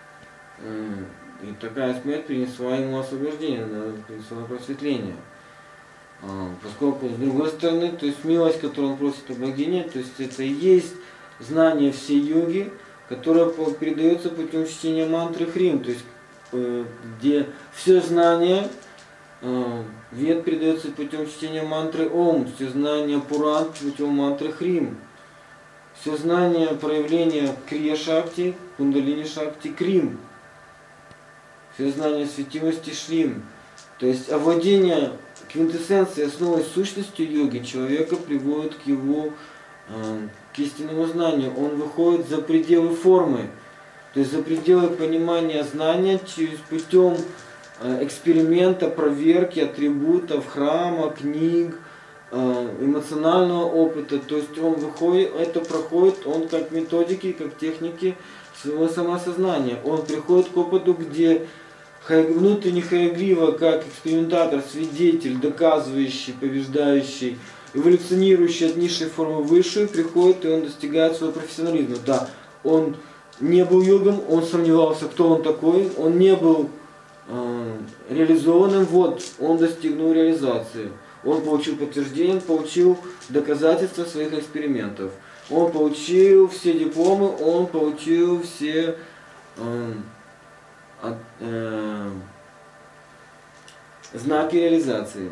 И такая смерть принесла ему освобождение, принесла просветление. Поскольку, с другой стороны, то есть милость, которую он просит у богини, то есть это и есть знание всей йоги, которое передается путем чтения мантры Хрим, то есть где все знания вед передается путем чтения мантры Ом, все знания Пуран путем мантры Хрим, все знания проявления Крия-шакти, Кундалини-шакти Крим, все знания светимости Шрим. То есть овладение квинтэссенцией, основой сущностью йоги человека приводит к его к истинному знанию. Он выходит за пределы формы, то есть за пределы понимания знания через путем эксперимента, проверки атрибутов, храма, книг, эмоционального опыта. То есть он выходит, это проходит, он как методики, как техники своего самосознания. Он приходит к опыту, где внутренний Хаягрива, как экспериментатор, свидетель, доказывающий, побеждающий, эволюционирующий от низшей формы в высшую, приходит и он достигает своего профессионализма. Да, он не был йогом, он сомневался, кто он такой, он не был реализованным, вот, он достигнул реализации. Он получил подтверждение, он получил доказательства своих экспериментов. Он получил все дипломы, он получил все знаки реализации.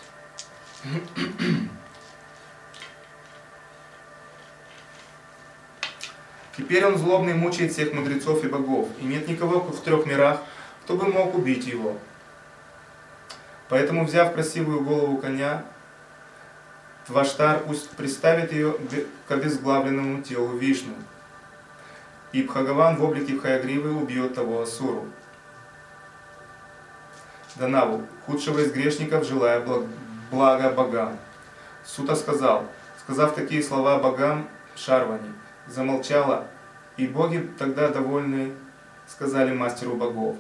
Теперь он злобный мучает всех мудрецов и богов, и нет никого в 3 мирах, кто бы мог убить его. Поэтому, взяв красивую голову коня, Тваштар пусть приставит ее к обезглавленному телу Вишну, и Бхагаван в облике Хаягривы убьет того асуру. Данаву, худшего из грешников, желая блага богам. Сута сказал, сказав такие слова богам, Шарвани замолчала, и боги тогда довольны сказали мастеру богов.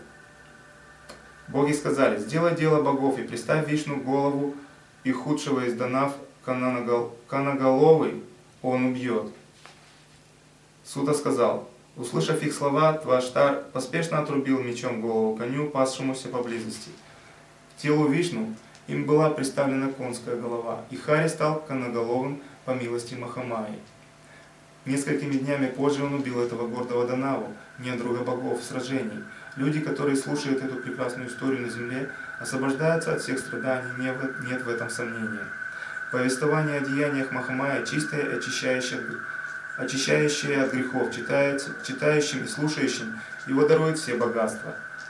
Боги сказали, сделай дело богов и приставь Вишну голову и худшего из Данав коноголовый, он убьет. Суда сказал: услышав их слова, Тваштар поспешно отрубил мечом голову коню, пасшемуся поблизости. К телу Вишну им была приставлена конская голова, и Хари стал коноголовым по милости Махамайи. Несколькими днями позже он убил этого гордого Данаву, недруга богов в сражении. Люди, которые слушают эту прекрасную историю на земле, освобождаются от всех страданий, нет в этом сомнения. Повествование о деяниях Махамайи чистое и очищающее от грехов, читающим и слушающим его дарует все богатства.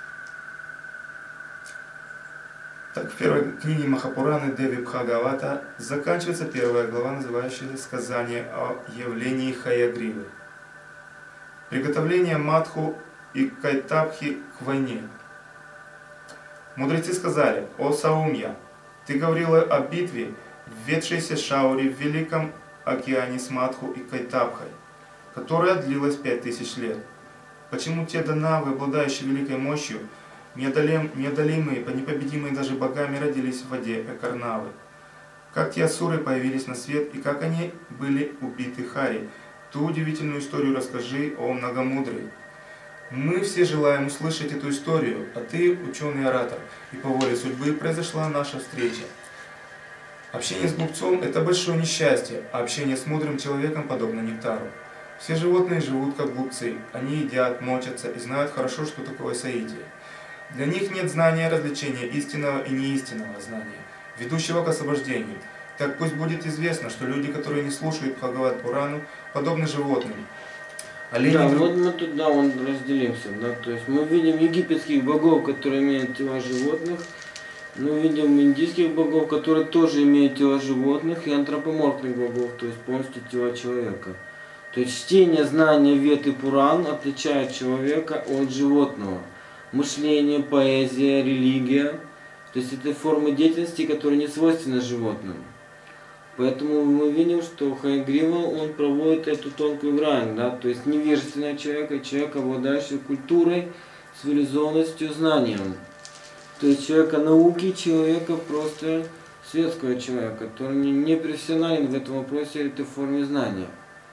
Так, в первой книге Махапураны Деви Бхагавата заканчивается первая глава, называющаяся «Сказание о явлении Хаягривы». Приготовление Мадху и Кайтабхи к войне. Мудрецы сказали: «О Саумья, ты говорила о битве, введшейся Шаури в Великом океане с Мадху и Кайтабхой, которая длилась 5000 лет. Почему те данавы, обладающие великой мощью, неодолимые, непобедимые даже богами, родились в воде Экарнавы? Как те асуры появились на свет и как они были убиты Хари? Ту удивительную историю расскажи, о многомудрый». Мы все желаем услышать эту историю, а ты, ученый оратор, и по воле судьбы произошла наша встреча. Общение с глупцом – это большое несчастье, а общение с мудрым человеком подобно нектару. Все животные живут как глупцы, они едят, мочатся и знают хорошо, что такое соитие. Для них нет знания различения истинного и неистинного знания, ведущего к освобождению. Так пусть будет известно, что люди, которые не слушают Бхагават Пурану, подобны животным. Да, вот мы тут, он разделимся, да, то есть мы видим египетских богов, которые имеют тела животных, мы видим индийских богов, которые тоже имеют тела животных, и антропоморфных богов, то есть полностью тела человека. То есть чтение, знание Вед и Пуран отличает человека от животного. Мышление, поэзия, религия, то есть это формы деятельности, которые не свойственны животным. Поэтому мы видим, что Хаягрива, он проводит эту тонкую грань, да, то есть невежественного человека, человек, обладающий культурой, цивилизованностью, знанием. То есть человека науки, человека просто светского человека, который не профессионален в этом вопросе, этой форме знания.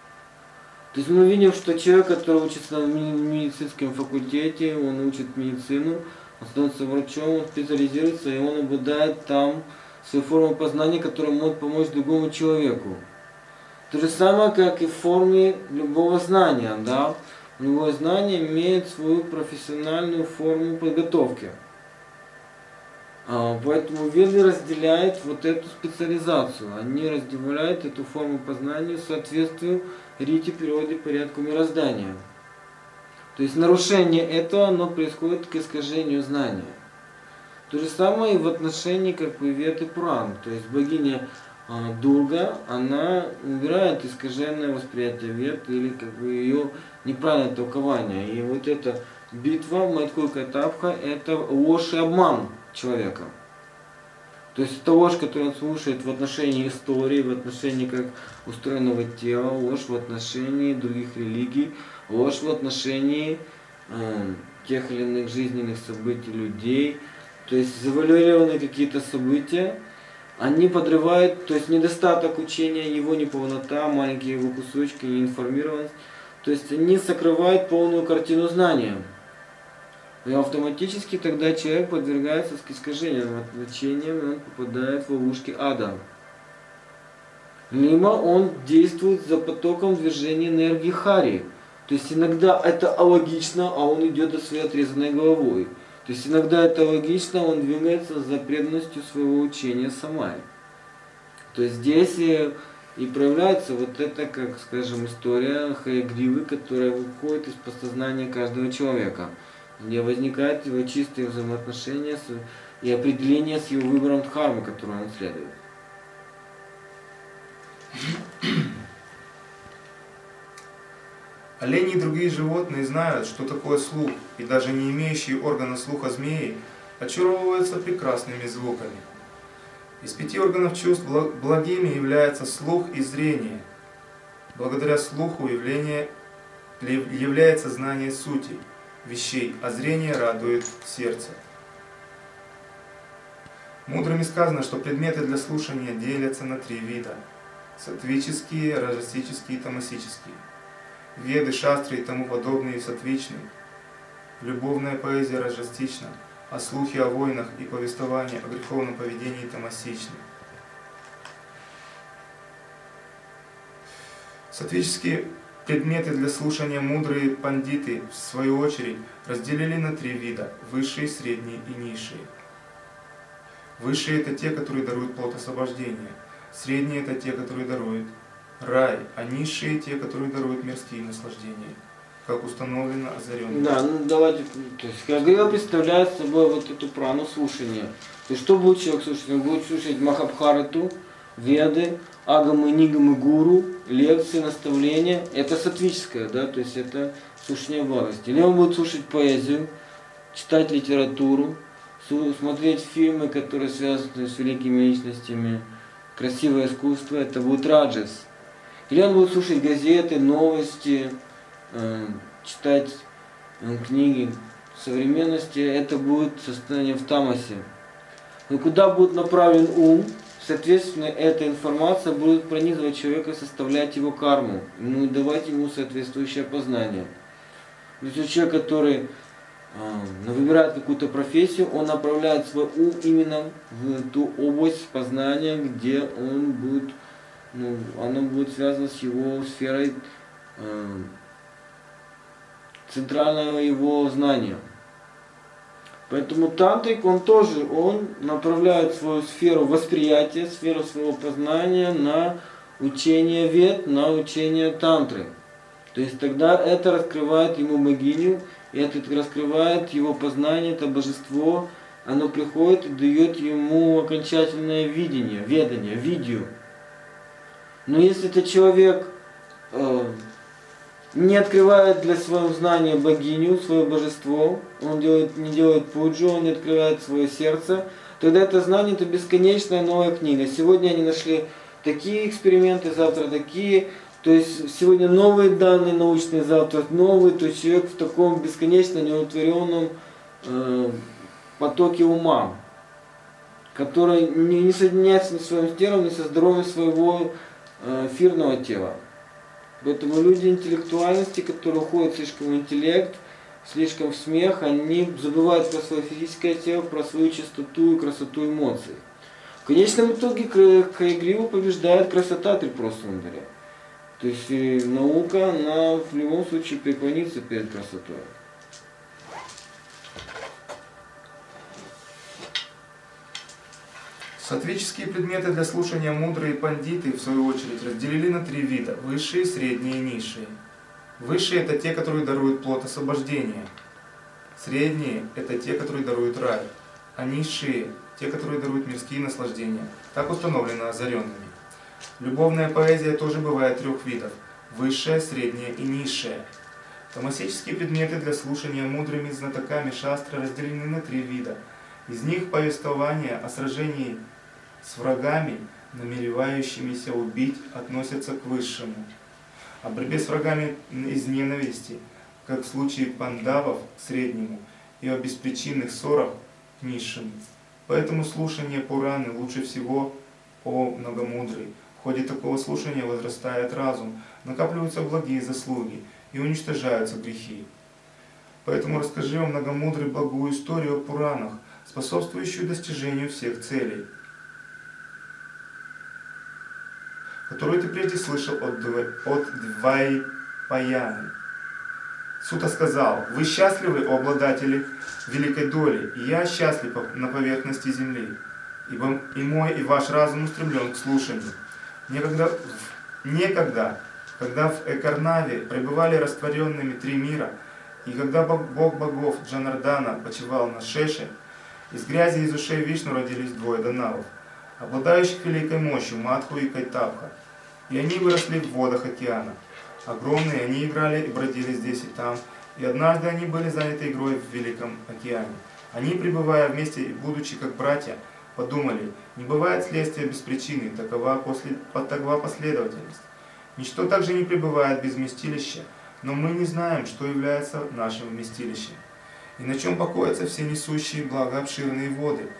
То есть мы видим, что человек, который учится на медицинском факультете, он учит медицину, он становится врачом, он специализируется, и он обладает там свою форму познания, которая может помочь другому человеку. То же самое, как и в форме любого знания, да? Любое знание имеет свою профессиональную форму подготовки. Поэтому Веды разделяют вот эту специализацию. Они разделяют эту форму познания в соответствии рите природы, порядку мироздания. То есть нарушение этого, оно происходит к искажению знания. То же самое и в отношении как бы Вед и Пуран. То есть богиня Дурга, она убирает искаженное восприятие Вед или как бы ее неправильное толкование. И вот эта битва Мадху и Кайтабха – это ложь и обман человека. То есть это ложь, которую он слушает в отношении истории, в отношении как устроенного тела, ложь в отношении других религий, ложь в отношении тех или иных жизненных событий людей. То есть завуалированные какие-то события, они подрывают, то есть недостаток учения, его неполнота, маленькие его кусочки, неинформированность. То есть они сокрывают полную картину знания. И автоматически тогда человек подвергается искажениям, отвлечениям, и он попадает в ловушки ада. Либо он действует за потоком движения энергии Хари. То есть иногда это алогично, а он идет за своей отрезанной головой. То есть иногда это логично, он двигается за преданностью своего учения Самай. То есть здесь и проявляется вот эта, как скажем, история Хаягривы, которая выходит из подсознания каждого человека, где возникает его чистые взаимоотношения и определение с его выбором дхармы, которую он следует. Олени и другие животные знают, что такое слух, и даже не имеющие органа слуха змеи очаровываются прекрасными звуками. Из 5 органов чувств благими является слух и зрение. Благодаря слуху является знание сути вещей, а зрение радует сердце. Мудрыми сказано, что предметы для слушания делятся на 3 вида. Саттвические, раджасические и тамасические. Веды, шастры и тому подобные саттвичны. Любовная поэзия раджастична, а слухи о войнах и повествования о греховном поведении тамасичны. Саттвические предметы для слушания мудрые пандиты, в свою очередь, разделили на 3 вида – высшие, средние и низшие. Высшие – это те, которые даруют плод освобождения. Средние – это те, которые даруют рай, а низшие – те, которые даруют мирские наслаждения, как установлено озаренным. Да, ну давайте, то есть Кагрива представляет собой вот эту прану слушания. То есть что будет человек слушать? Он будет слушать Махабхарату, Веды, Агамы, Нигамы, Гуру, лекции, наставления. Это саттвическое, да, то есть это слушание благости. Или он будет слушать поэзию, читать литературу, смотреть фильмы, которые связаны с великими личностями, красивое искусство, это будет раджас. Или он будет слушать газеты, новости, читать книги современности, это будет состояние в тамасе. Но куда будет направлен ум, соответственно, эта информация будет пронизывать человека, составлять его карму, ну и давать ему соответствующее познание. То есть человек, который выбирает какую-то профессию, он направляет свой ум именно в ту область познания, где он будет, ну, оно будет связано с его сферой центрального его знания. Поэтому тантрик, он тоже, он направляет свою сферу восприятия, сферу своего познания на учение вед, на учение тантры. То есть тогда это раскрывает ему богиню, и это раскрывает его познание, это божество, оно приходит и дает ему окончательное видение, ведание, видео. Но если этот человек не открывает для своего знания богиню, свое божество, он не делает пуджу, он не открывает свое сердце, тогда это знание — это бесконечная новая книга. Сегодня они нашли такие эксперименты, завтра такие, то есть сегодня новые данные научные, завтра новые, то есть человек в таком бесконечно неудовлетворенном потоке ума, который не соединяется ни с своим телом, ни со здоровьем своего эфирного тела. Поэтому люди интеллектуальности, которые уходят слишком в интеллект, слишком в смех, они забывают про свое физическое тело, про свою чистоту и красоту эмоций. В конечном итоге Хаягриву побеждает красота Трипурасундари. То есть наука, она в любом случае преклонится перед красотой. Саттвические предметы для слушания мудрые пандиты, в свою очередь, разделили на 3 вида – высшие, средние и низшие. Высшие – это те, которые даруют плод освобождения. Средние – это те, которые даруют рай. А низшие – те, которые даруют мирские наслаждения. Так установлено озаренными. Любовная поэзия тоже бывает 3 видов – высшая, средняя и низшая. Тамасические предметы для слушания мудрыми знатоками шастры разделены на 3 вида. Из них повествование о сражении с врагами, намеревающимися убить, относятся к высшему. О борьбе с врагами из ненависти, как в случае пандавов, к среднему, и о беспричинных ссорах к низшему. Поэтому слушание Пураны лучше всего о многомудрый. В ходе такого слушания возрастает разум, накапливаются благие заслуги и уничтожаются грехи. Поэтому расскажи о многомудрой благую историю о Пуранах, способствующую достижению всех целей, которую ты прежде слышал от Двайпаяны. Сута сказал: «Вы счастливы, о обладатели великой доли, и я счастлив на поверхности земли, ибо и мой, и ваш разум устремлен к слушанию. Некогда, когда в Экарнаве пребывали растворенными 3 мира, и когда бог богов Джанардана почивал на Шеше, из грязи из ушей Вишну родились 2 данавов, обладающих великой мощью Мадху и Кайтабха, и они выросли в водах океана. Огромные они играли и бродили здесь и там, и однажды они были заняты игрой в Великом океане. Они, пребывая вместе и будучи как братья, подумали: не бывает следствия без причины, такова последовательность. Ничто также не пребывает без вместилища, но мы не знаем, что является нашим вместилищем, и на чем покоятся все несущие благо обширные воды.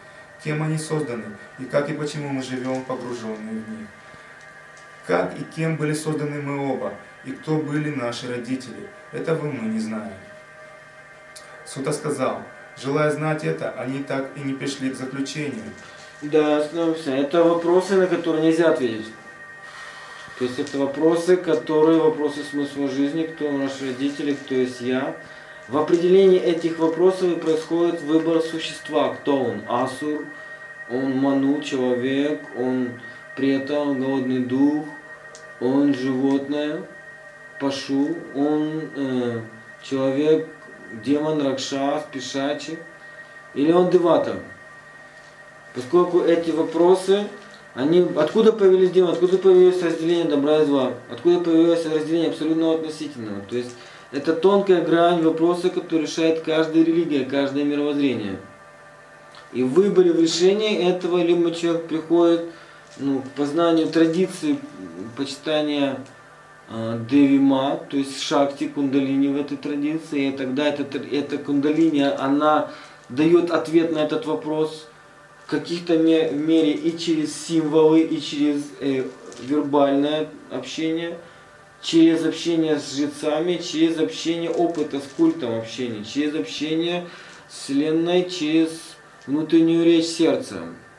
кем они созданы, и как и почему мы живем погруженные в них. Как и кем были созданы мы оба, и кто были наши родители, этого мы не знаем. Сута сказал, желая знать это, они так и не пришли к заключению. Да, остановимся. Это вопросы, на которые нельзя ответить. То есть это вопросы смысла жизни, кто наши родители, кто есть я. В определении этих вопросов и происходит выбор существа. Кто он? Асур, он ману, человек, он прета, голодный дух, он животное, пашу, он человек, демон, ракшас, пешачи, или он девата. Поскольку эти вопросы, откуда появились демоны, откуда появилось разделение добра и зла, откуда появилось разделение абсолютного относительного. То есть это тонкая грань вопроса, который решает каждая религия, каждое мировоззрение. И в выборе, в решении этого либо человек приходит к познанию традиции почитания Девима, то есть Шакти, Кундалини в этой традиции, и тогда эта Кундалини, она дает ответ на этот вопрос в каких-то мере и через символы, и через вербальное общение, через общение с жрецами, через общение опыта с культом общения, через общение с Вселенной, через внутреннюю речь сердца.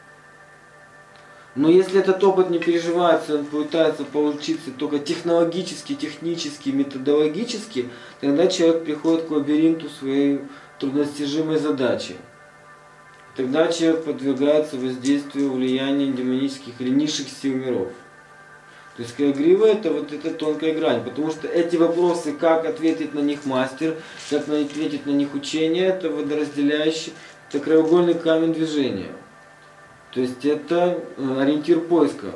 Но если этот опыт не переживается, он пытается поучиться только технологически, технически, методологически, тогда человек приходит к лабиринту своей труднодостижимой задачи. Тогда человек подвергается воздействию, влиянию демонических или низших сил миров. То есть Каягрива это вот эта тонкая грань, потому что эти вопросы, как ответить на них мастер, как ответить на них учение, это водоразделяющий, это краеугольный камень движения. То есть это ориентир поиска.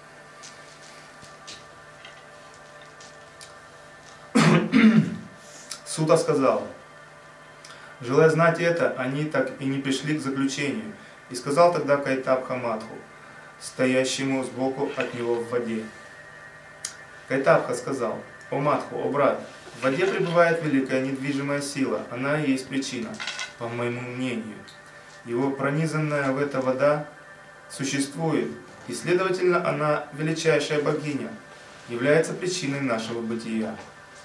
Сута сказал, желая знать это, они так и не пришли к заключению. И сказал тогда Кайтабха Мадху, стоящему сбоку от него в воде. Кайтабха сказал, о Мадху, о брат, в воде пребывает великая недвижимая сила, она и есть причина, по моему мнению. Его пронизанная в это вода существует, и, следовательно, она, величайшая богиня, является причиной нашего бытия.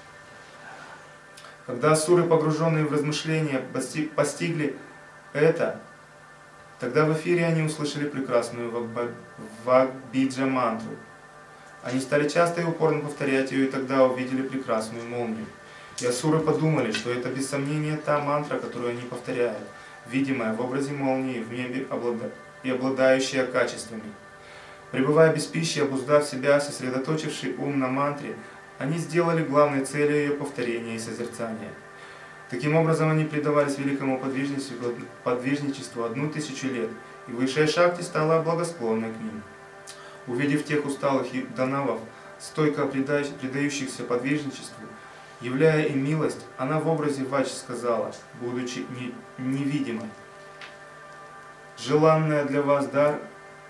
Когда асуры, погруженные в размышления, постигли это, тогда в эфире они услышали прекрасную Вагбиджа мантру. Они стали часто и упорно повторять ее, и тогда увидели прекрасную молнию. И асуры подумали, что это без сомнения та мантра, которую они повторяют, видимая в образе молнии в небе и обладающая качествами. Пребывая без пищи, обуздав себя, сосредоточивший ум на мантре, они сделали главной целью ее повторения и созерцания. Таким образом, они предавались великому подвижничеству 1000 лет, и высшая Шакти стала благосклонной к ним. Увидев тех усталых данавов, стойко предающихся подвижничеству, являя им милость, она в образе Вач сказала, будучи невидимой: Желанный для вас дар,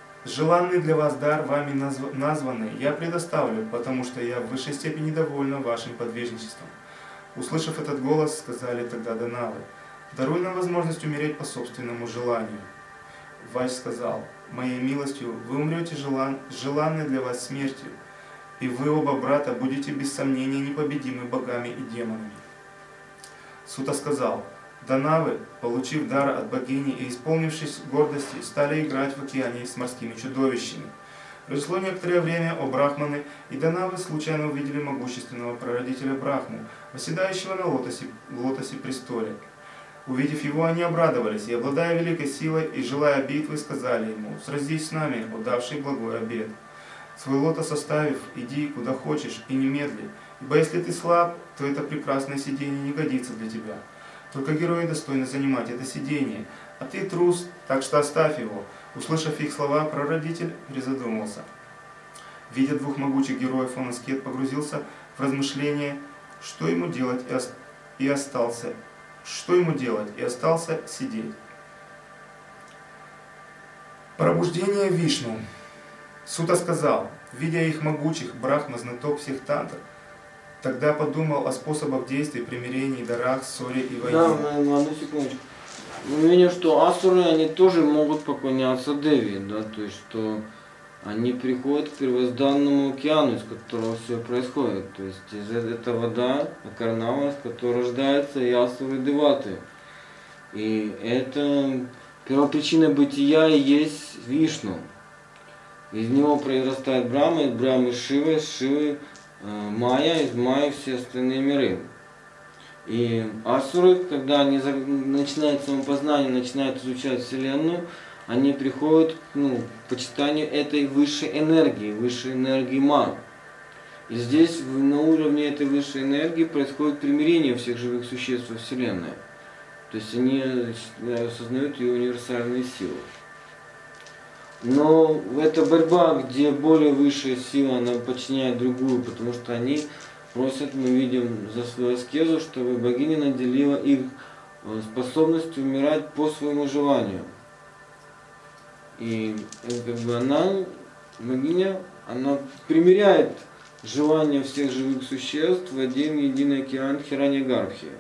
вами названный, я предоставлю, потому что я в высшей степени довольна вашим подвижничеством. Услышав этот голос, сказали тогда данавы: даруй нам возможность умереть по собственному желанию. Вач сказал: моей милостью вы умрете желанной для вас смертью, и вы оба брата будете без сомнения непобедимы богами и демонами. Сута сказал: данавы, получив дар от богини и исполнившись гордости, стали играть в океане с морскими чудовищами. Прошло некоторое время, о брахманы, и данавы случайно увидели могущественного прародителя Брахму, восседающего на лотосе престоле. Увидев его, они обрадовались, и, обладая великой силой и желая битвы, сказали ему: сразись с нами, удавший благой обет. Свой лотос оставив, иди куда хочешь и немедли, ибо если ты слаб, то это прекрасное сидение не годится для тебя. Только герои достойны занимать это сидение, а ты трус, так что оставь его. Услышав их слова, прародитель призадумался. Видя двух могучих героев, он аскет погрузился в размышления, что ему делать, и остался сидеть. Пробуждение Вишну. Сута сказал: видя их могучих, Брахма, знаток всех тантр, тогда подумал о способах действий, примирении, дарах, ссоре и войне. Да, одну секундочку. Мы видим, что асуры, они тоже могут поклоняться Деви, да, то есть, что они приходят к первозданному океану, из которого все происходит. То есть, это вода, Акарнава, из которой рождаются и асуры, и деваты. И это первопричина бытия и есть Вишну. Из него произрастает Брахма, из Брахмы Шива, из Шивы Майя, из Майи все остальные миры. И асуры, когда они начинают самопознание, начинают изучать Вселенную, они приходят к почитанию этой высшей энергии Ма. И здесь на уровне этой высшей энергии происходит примирение всех живых существ во Вселенной. То есть они осознают ее универсальные силы. Но эта борьба, где более высшая сила, она подчиняет другую, потому что они просят, мы видим, за свою аскезу, чтобы богиня наделила их способностью умирать по своему желанию. И богиня, она примиряет желание всех живых существ в один единый океан Хираньягарбхи.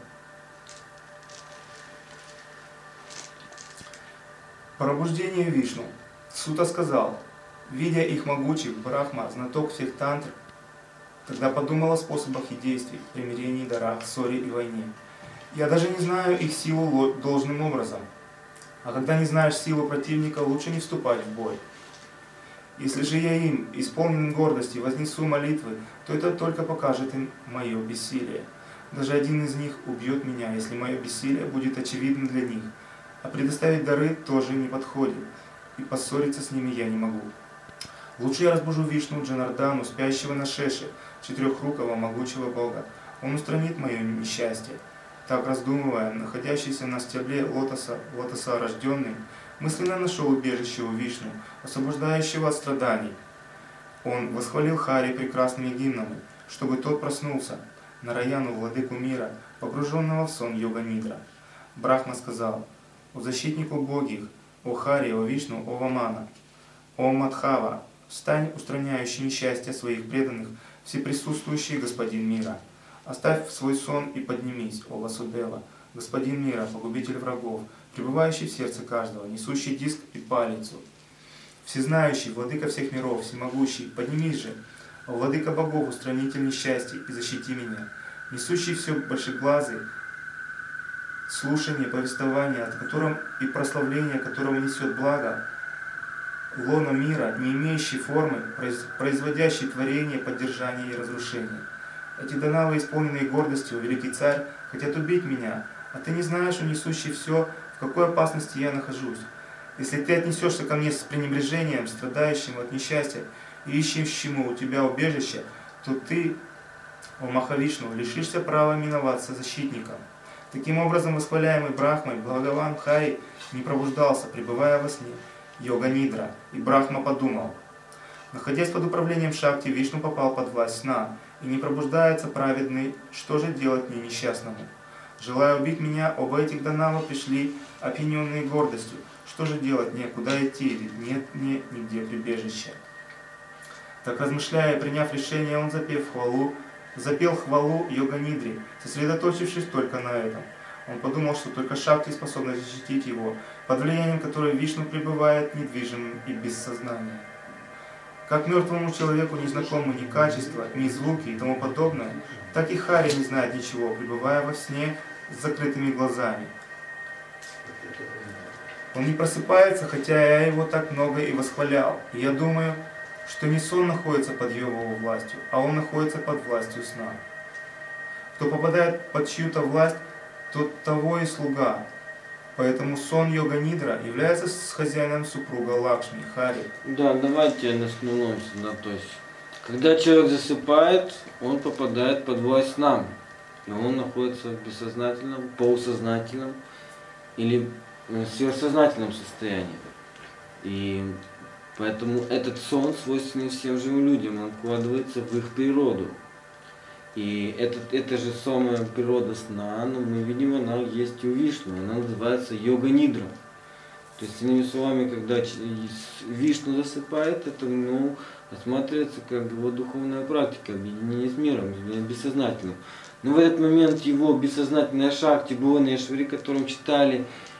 Пробуждение Вишну. Сута сказал, видя их могучих, Брахма, знаток всех тантр, тогда подумал о способах и действиях, примирении, дарах, ссоре и войне. Я даже не знаю их силу должным образом. А когда не знаешь силу противника, лучше не вступать в бой. Если же я им, исполненным гордости, вознесу молитвы, то это только покажет им мое бессилие. Даже один из них убьет меня, если мое бессилие будет очевидно для них. А предоставить дары тоже не подходит, и поссориться с ними я не могу. Лучше я разбужу Вишну Джанардану, спящего на Шеше, четырехрукого могучего бога. Он устранит мое несчастье. Так раздумывая, находящийся на стебле лотоса рожденный, мысленно нашел убежище у Вишну, освобождающего от страданий. Он восхвалил Хари прекрасными гимнами, чтобы тот проснулся, Нараяну, владыку мира, погруженного в сон йога-нидра. Брахма сказал: «О защитнику богих, о Хари, о Вишну, о Вамана, о Мадхава, встань, устраняющий несчастье своих преданных, всеприсутствующий господин мира. Оставь свой сон и поднимись, о Васудева, господин мира, погубитель врагов, пребывающий в сердце каждого, несущий диск и палицу. Всезнающий, владыка всех миров, всемогущий, поднимись же, о владыка богов, устранитель несчастья, и защити меня, несущий все большеглазый, слушание, повествование, от которого и прославление которого несет благо, лона мира, не имеющий формы, производящий творение, поддержание и разрушение. Эти данавы, исполненные гордостью, великий царь, хотят убить меня, а ты не знаешь, несущий все, в какой опасности я нахожусь. Если ты отнесешься ко мне с пренебрежением, страдающим от несчастья и ищущему у тебя убежище, то ты, о Махавишну, лишишься права миноваться защитником». Таким образом, восхваляемый Брахмой, Бхагаван Хари не пробуждался, пребывая во сне йога-нидра, и Брахма подумал: находясь под управлением Шакти, Вишну попал под власть сна, и не пробуждается праведный, что же делать мне несчастному? Желая убить меня, оба этих данава пришли, опьяненные гордостью. Что же делать мне, куда идти, ведь нет мне нигде прибежища. Так размышляя и приняв решение, он запел хвалу йога-нидре, сосредоточившись только на этом. Он подумал, что только Шакти способна защитить его, под влиянием которой Вишну пребывает недвижимым и без сознания. Как мертвому человеку незнакомы ни качества, ни звуки и тому подобное, так и Хари не знает ничего, пребывая во сне с закрытыми глазами. Он не просыпается, хотя я его так много и восхвалял, и я думаю, что не сон находится под его властью, а он находится под властью сна. Кто попадает под чью-то власть, тот того и слуга. Поэтому сон йога-нидра является с хозяином супруга Лакшми, Хари. Да, давайте остановимся, да, то есть, когда человек засыпает, он попадает под власть сна, и он находится в бессознательном, полусознательном или сверхсознательном состоянии. И поэтому этот сон свойственный всем живым людям, он вкладывается в их природу. И это же самая природа сна, но мы видим, она есть и у Вишну, она называется йога-нидра. То есть, иными словами, когда Вишну засыпает, это рассматривается как его духовная практика, объединение с миром, бессознательным. Но в этот момент его бессознательная Шакти, Бхуванешвари, которым читали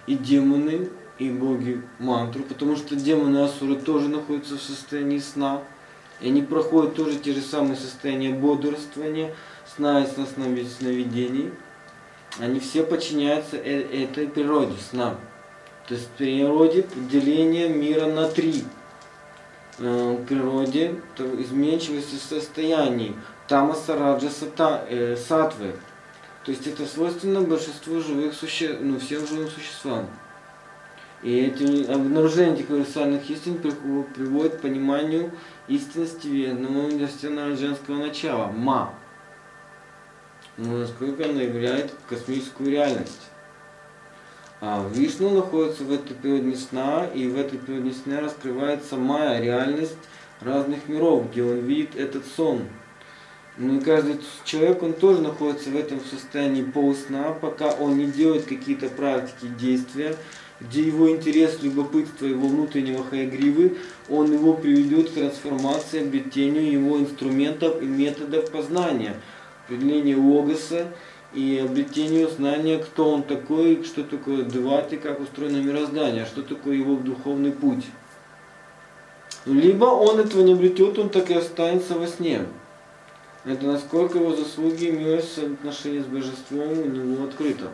и демоны, и боги мантру, потому что демоны асуры тоже находятся в состоянии сна, и они проходят тоже те же самые состояния бодрствования, сна и сновидений. Они все подчиняются этой природе, сна. То есть в природе деление мира на три. В природе изменчивости состояний тамаса, раджаса, сатвы. То есть это свойственно большинству живых существ, всем живым существам. И эти обнаружения этих универсальных истин приводят к пониманию истинности одного универсального женского начала, ма. Насколько оно являет космическую реальность. А Вишну находится в этой природе сна, и в этой природе сна раскрывается майя, реальность разных миров, где он видит этот сон. И каждый человек, он тоже находится в этом состоянии полусна, пока он не делает какие-то практики, действия, где его интерес, любопытство его внутреннего хаягривы, он его приведет к трансформации, обретению его инструментов и методов познания, определению логоса и обретению знания, кто он такой, что такое девати, как устроено мироздание, что такое его духовный путь. Либо он этого не обретет, он так и останется во сне. Это насколько его заслуги и милость в отношении с божеством у него открыто.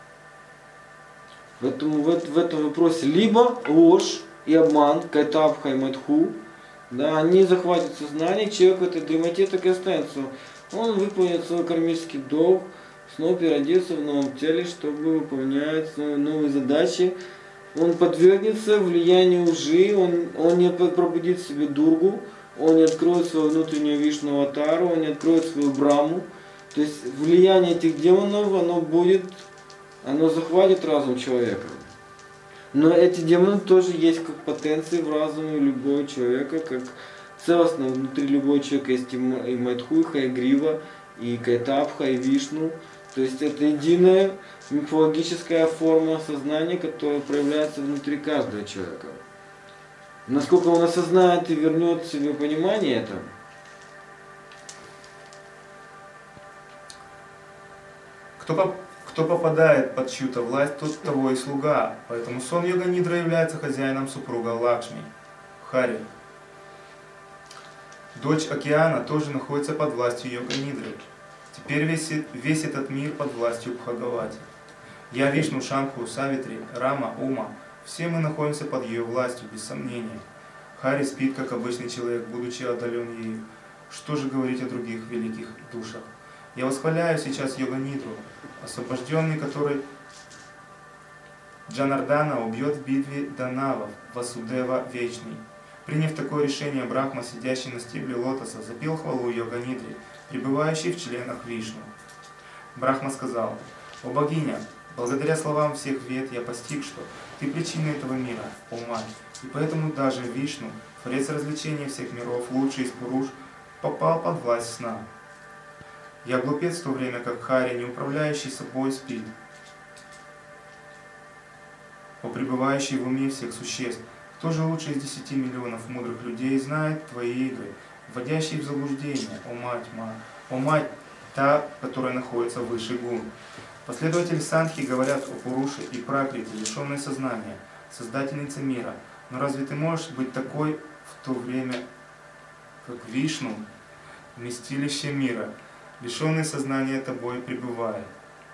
Поэтому в этом вопросе либо ложь и обман, кайтабха и мадху, да, они захватят сознание, человек в этой дремоте так и останется. Он выполнит свой кармический долг, снова переодеться в новом теле, чтобы выполнять новые задачи. Он подвергнется влиянию лжи, он не пробудит в себе дургу, он не откроет свою внутреннюю вишну аватару, он не откроет свою браму. То есть влияние этих демонов, оно захватит разум человека. Но эти демоны тоже есть как потенции в разуме любого человека, как целостно внутри любого человека есть и Мадху, и Хаягрива, и Кайтабха, и Вишну. То есть это единая мифологическая форма сознания, которая проявляется внутри каждого человека. Насколько он осознает и вернет себе понимание этого, Кто попадает под чью-то власть, тот того и слуга. Поэтому сон Йога-нидра является хозяином супруга Лакшми, Хари. Дочь океана тоже находится под властью Йога-нидры. Теперь весь этот мир под властью Бхагавати. Я, Вишну, Шамху, Савитри, Рама, Ума. Все мы находимся под ее властью, без сомнения. Хари спит, как обычный человек, будучи отдален ею. Что же говорить о других великих душах? Я восхваляю сейчас Йога-нидру, освобожденный, который Джанардана убьет в битве Данавов, Васудева Вечный. Приняв такое решение, Брахма, сидящий на стебле лотоса, запел хвалу Йога-нидре, пребывающий в членах Вишну. Брахма сказал: «О богиня, благодаря словам всех вед я постиг, что ты причина этого мира, о мать, и поэтому даже Вишну, творец развлечения всех миров, лучший из Пуруш, попал под власть сна. Я глупец в то время, как Хари, не управляющий собой, спит, о пребывающий в уме всех существ. Кто же лучше из 10 миллионов мудрых людей знает твои игры, вводящие в заблуждение, о мать, та, которая находится выше гун. Последователи Санхи говорят о Пуруше и Пракрите, лишенной сознания, создательнице мира. Но разве ты можешь быть такой в то время, как Вишну, вместилище мира, лишенный сознания тобой пребывает?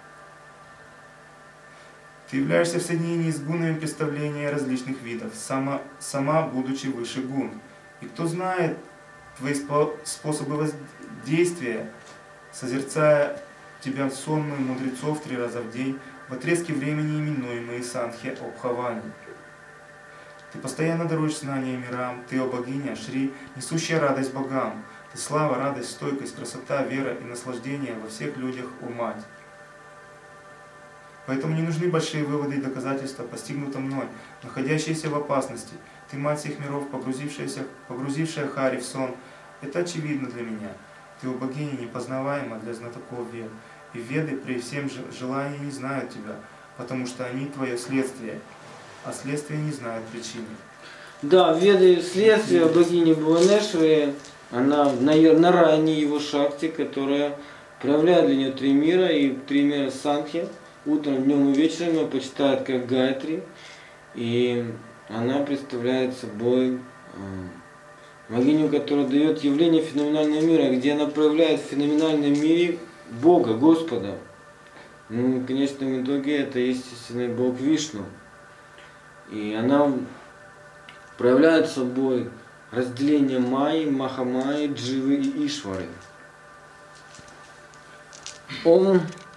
Ты являешься в соединении с гунами представления различных видов, сама будучи выше гун. И кто знает твои способы воздействия, созерцая тебя сонмы мудрецов 3 раза в день, в отрезке времени, именуемые Санхи Обхавани. Ты постоянно даруешь знания мирам, ты, о богиня, Шри, несущая радость богам. Ты слава, радость, стойкость, красота, вера и наслаждение во всех людях, о мать. Поэтому не нужны большие выводы и доказательства, постигнуто мной, находящиеся в опасности. Ты, мать всех миров, погрузившая Хари в сон. Это очевидно для меня. Ты, о богиня, непознаваема для знатоков вед. И веды при всем желании не знают тебя, потому что они твое следствие, а следствие не знают причины. Да, веды следствие богини Бхуванешвари, она на ранее его шакти, которая проявляет для нее 3 мира, и 3 мира Санхи, утром, днем и вечером ее почитает как Гайатри, и она представляет собой богиню, которая дает явление феноменального мира, где она проявляет в феноменальном мире Бога, Господа. Ну, в конечном итоге это естественный Бог Вишну. И она проявляет собой разделение Майи, Махамайи, Дживы и Ишвары. Ом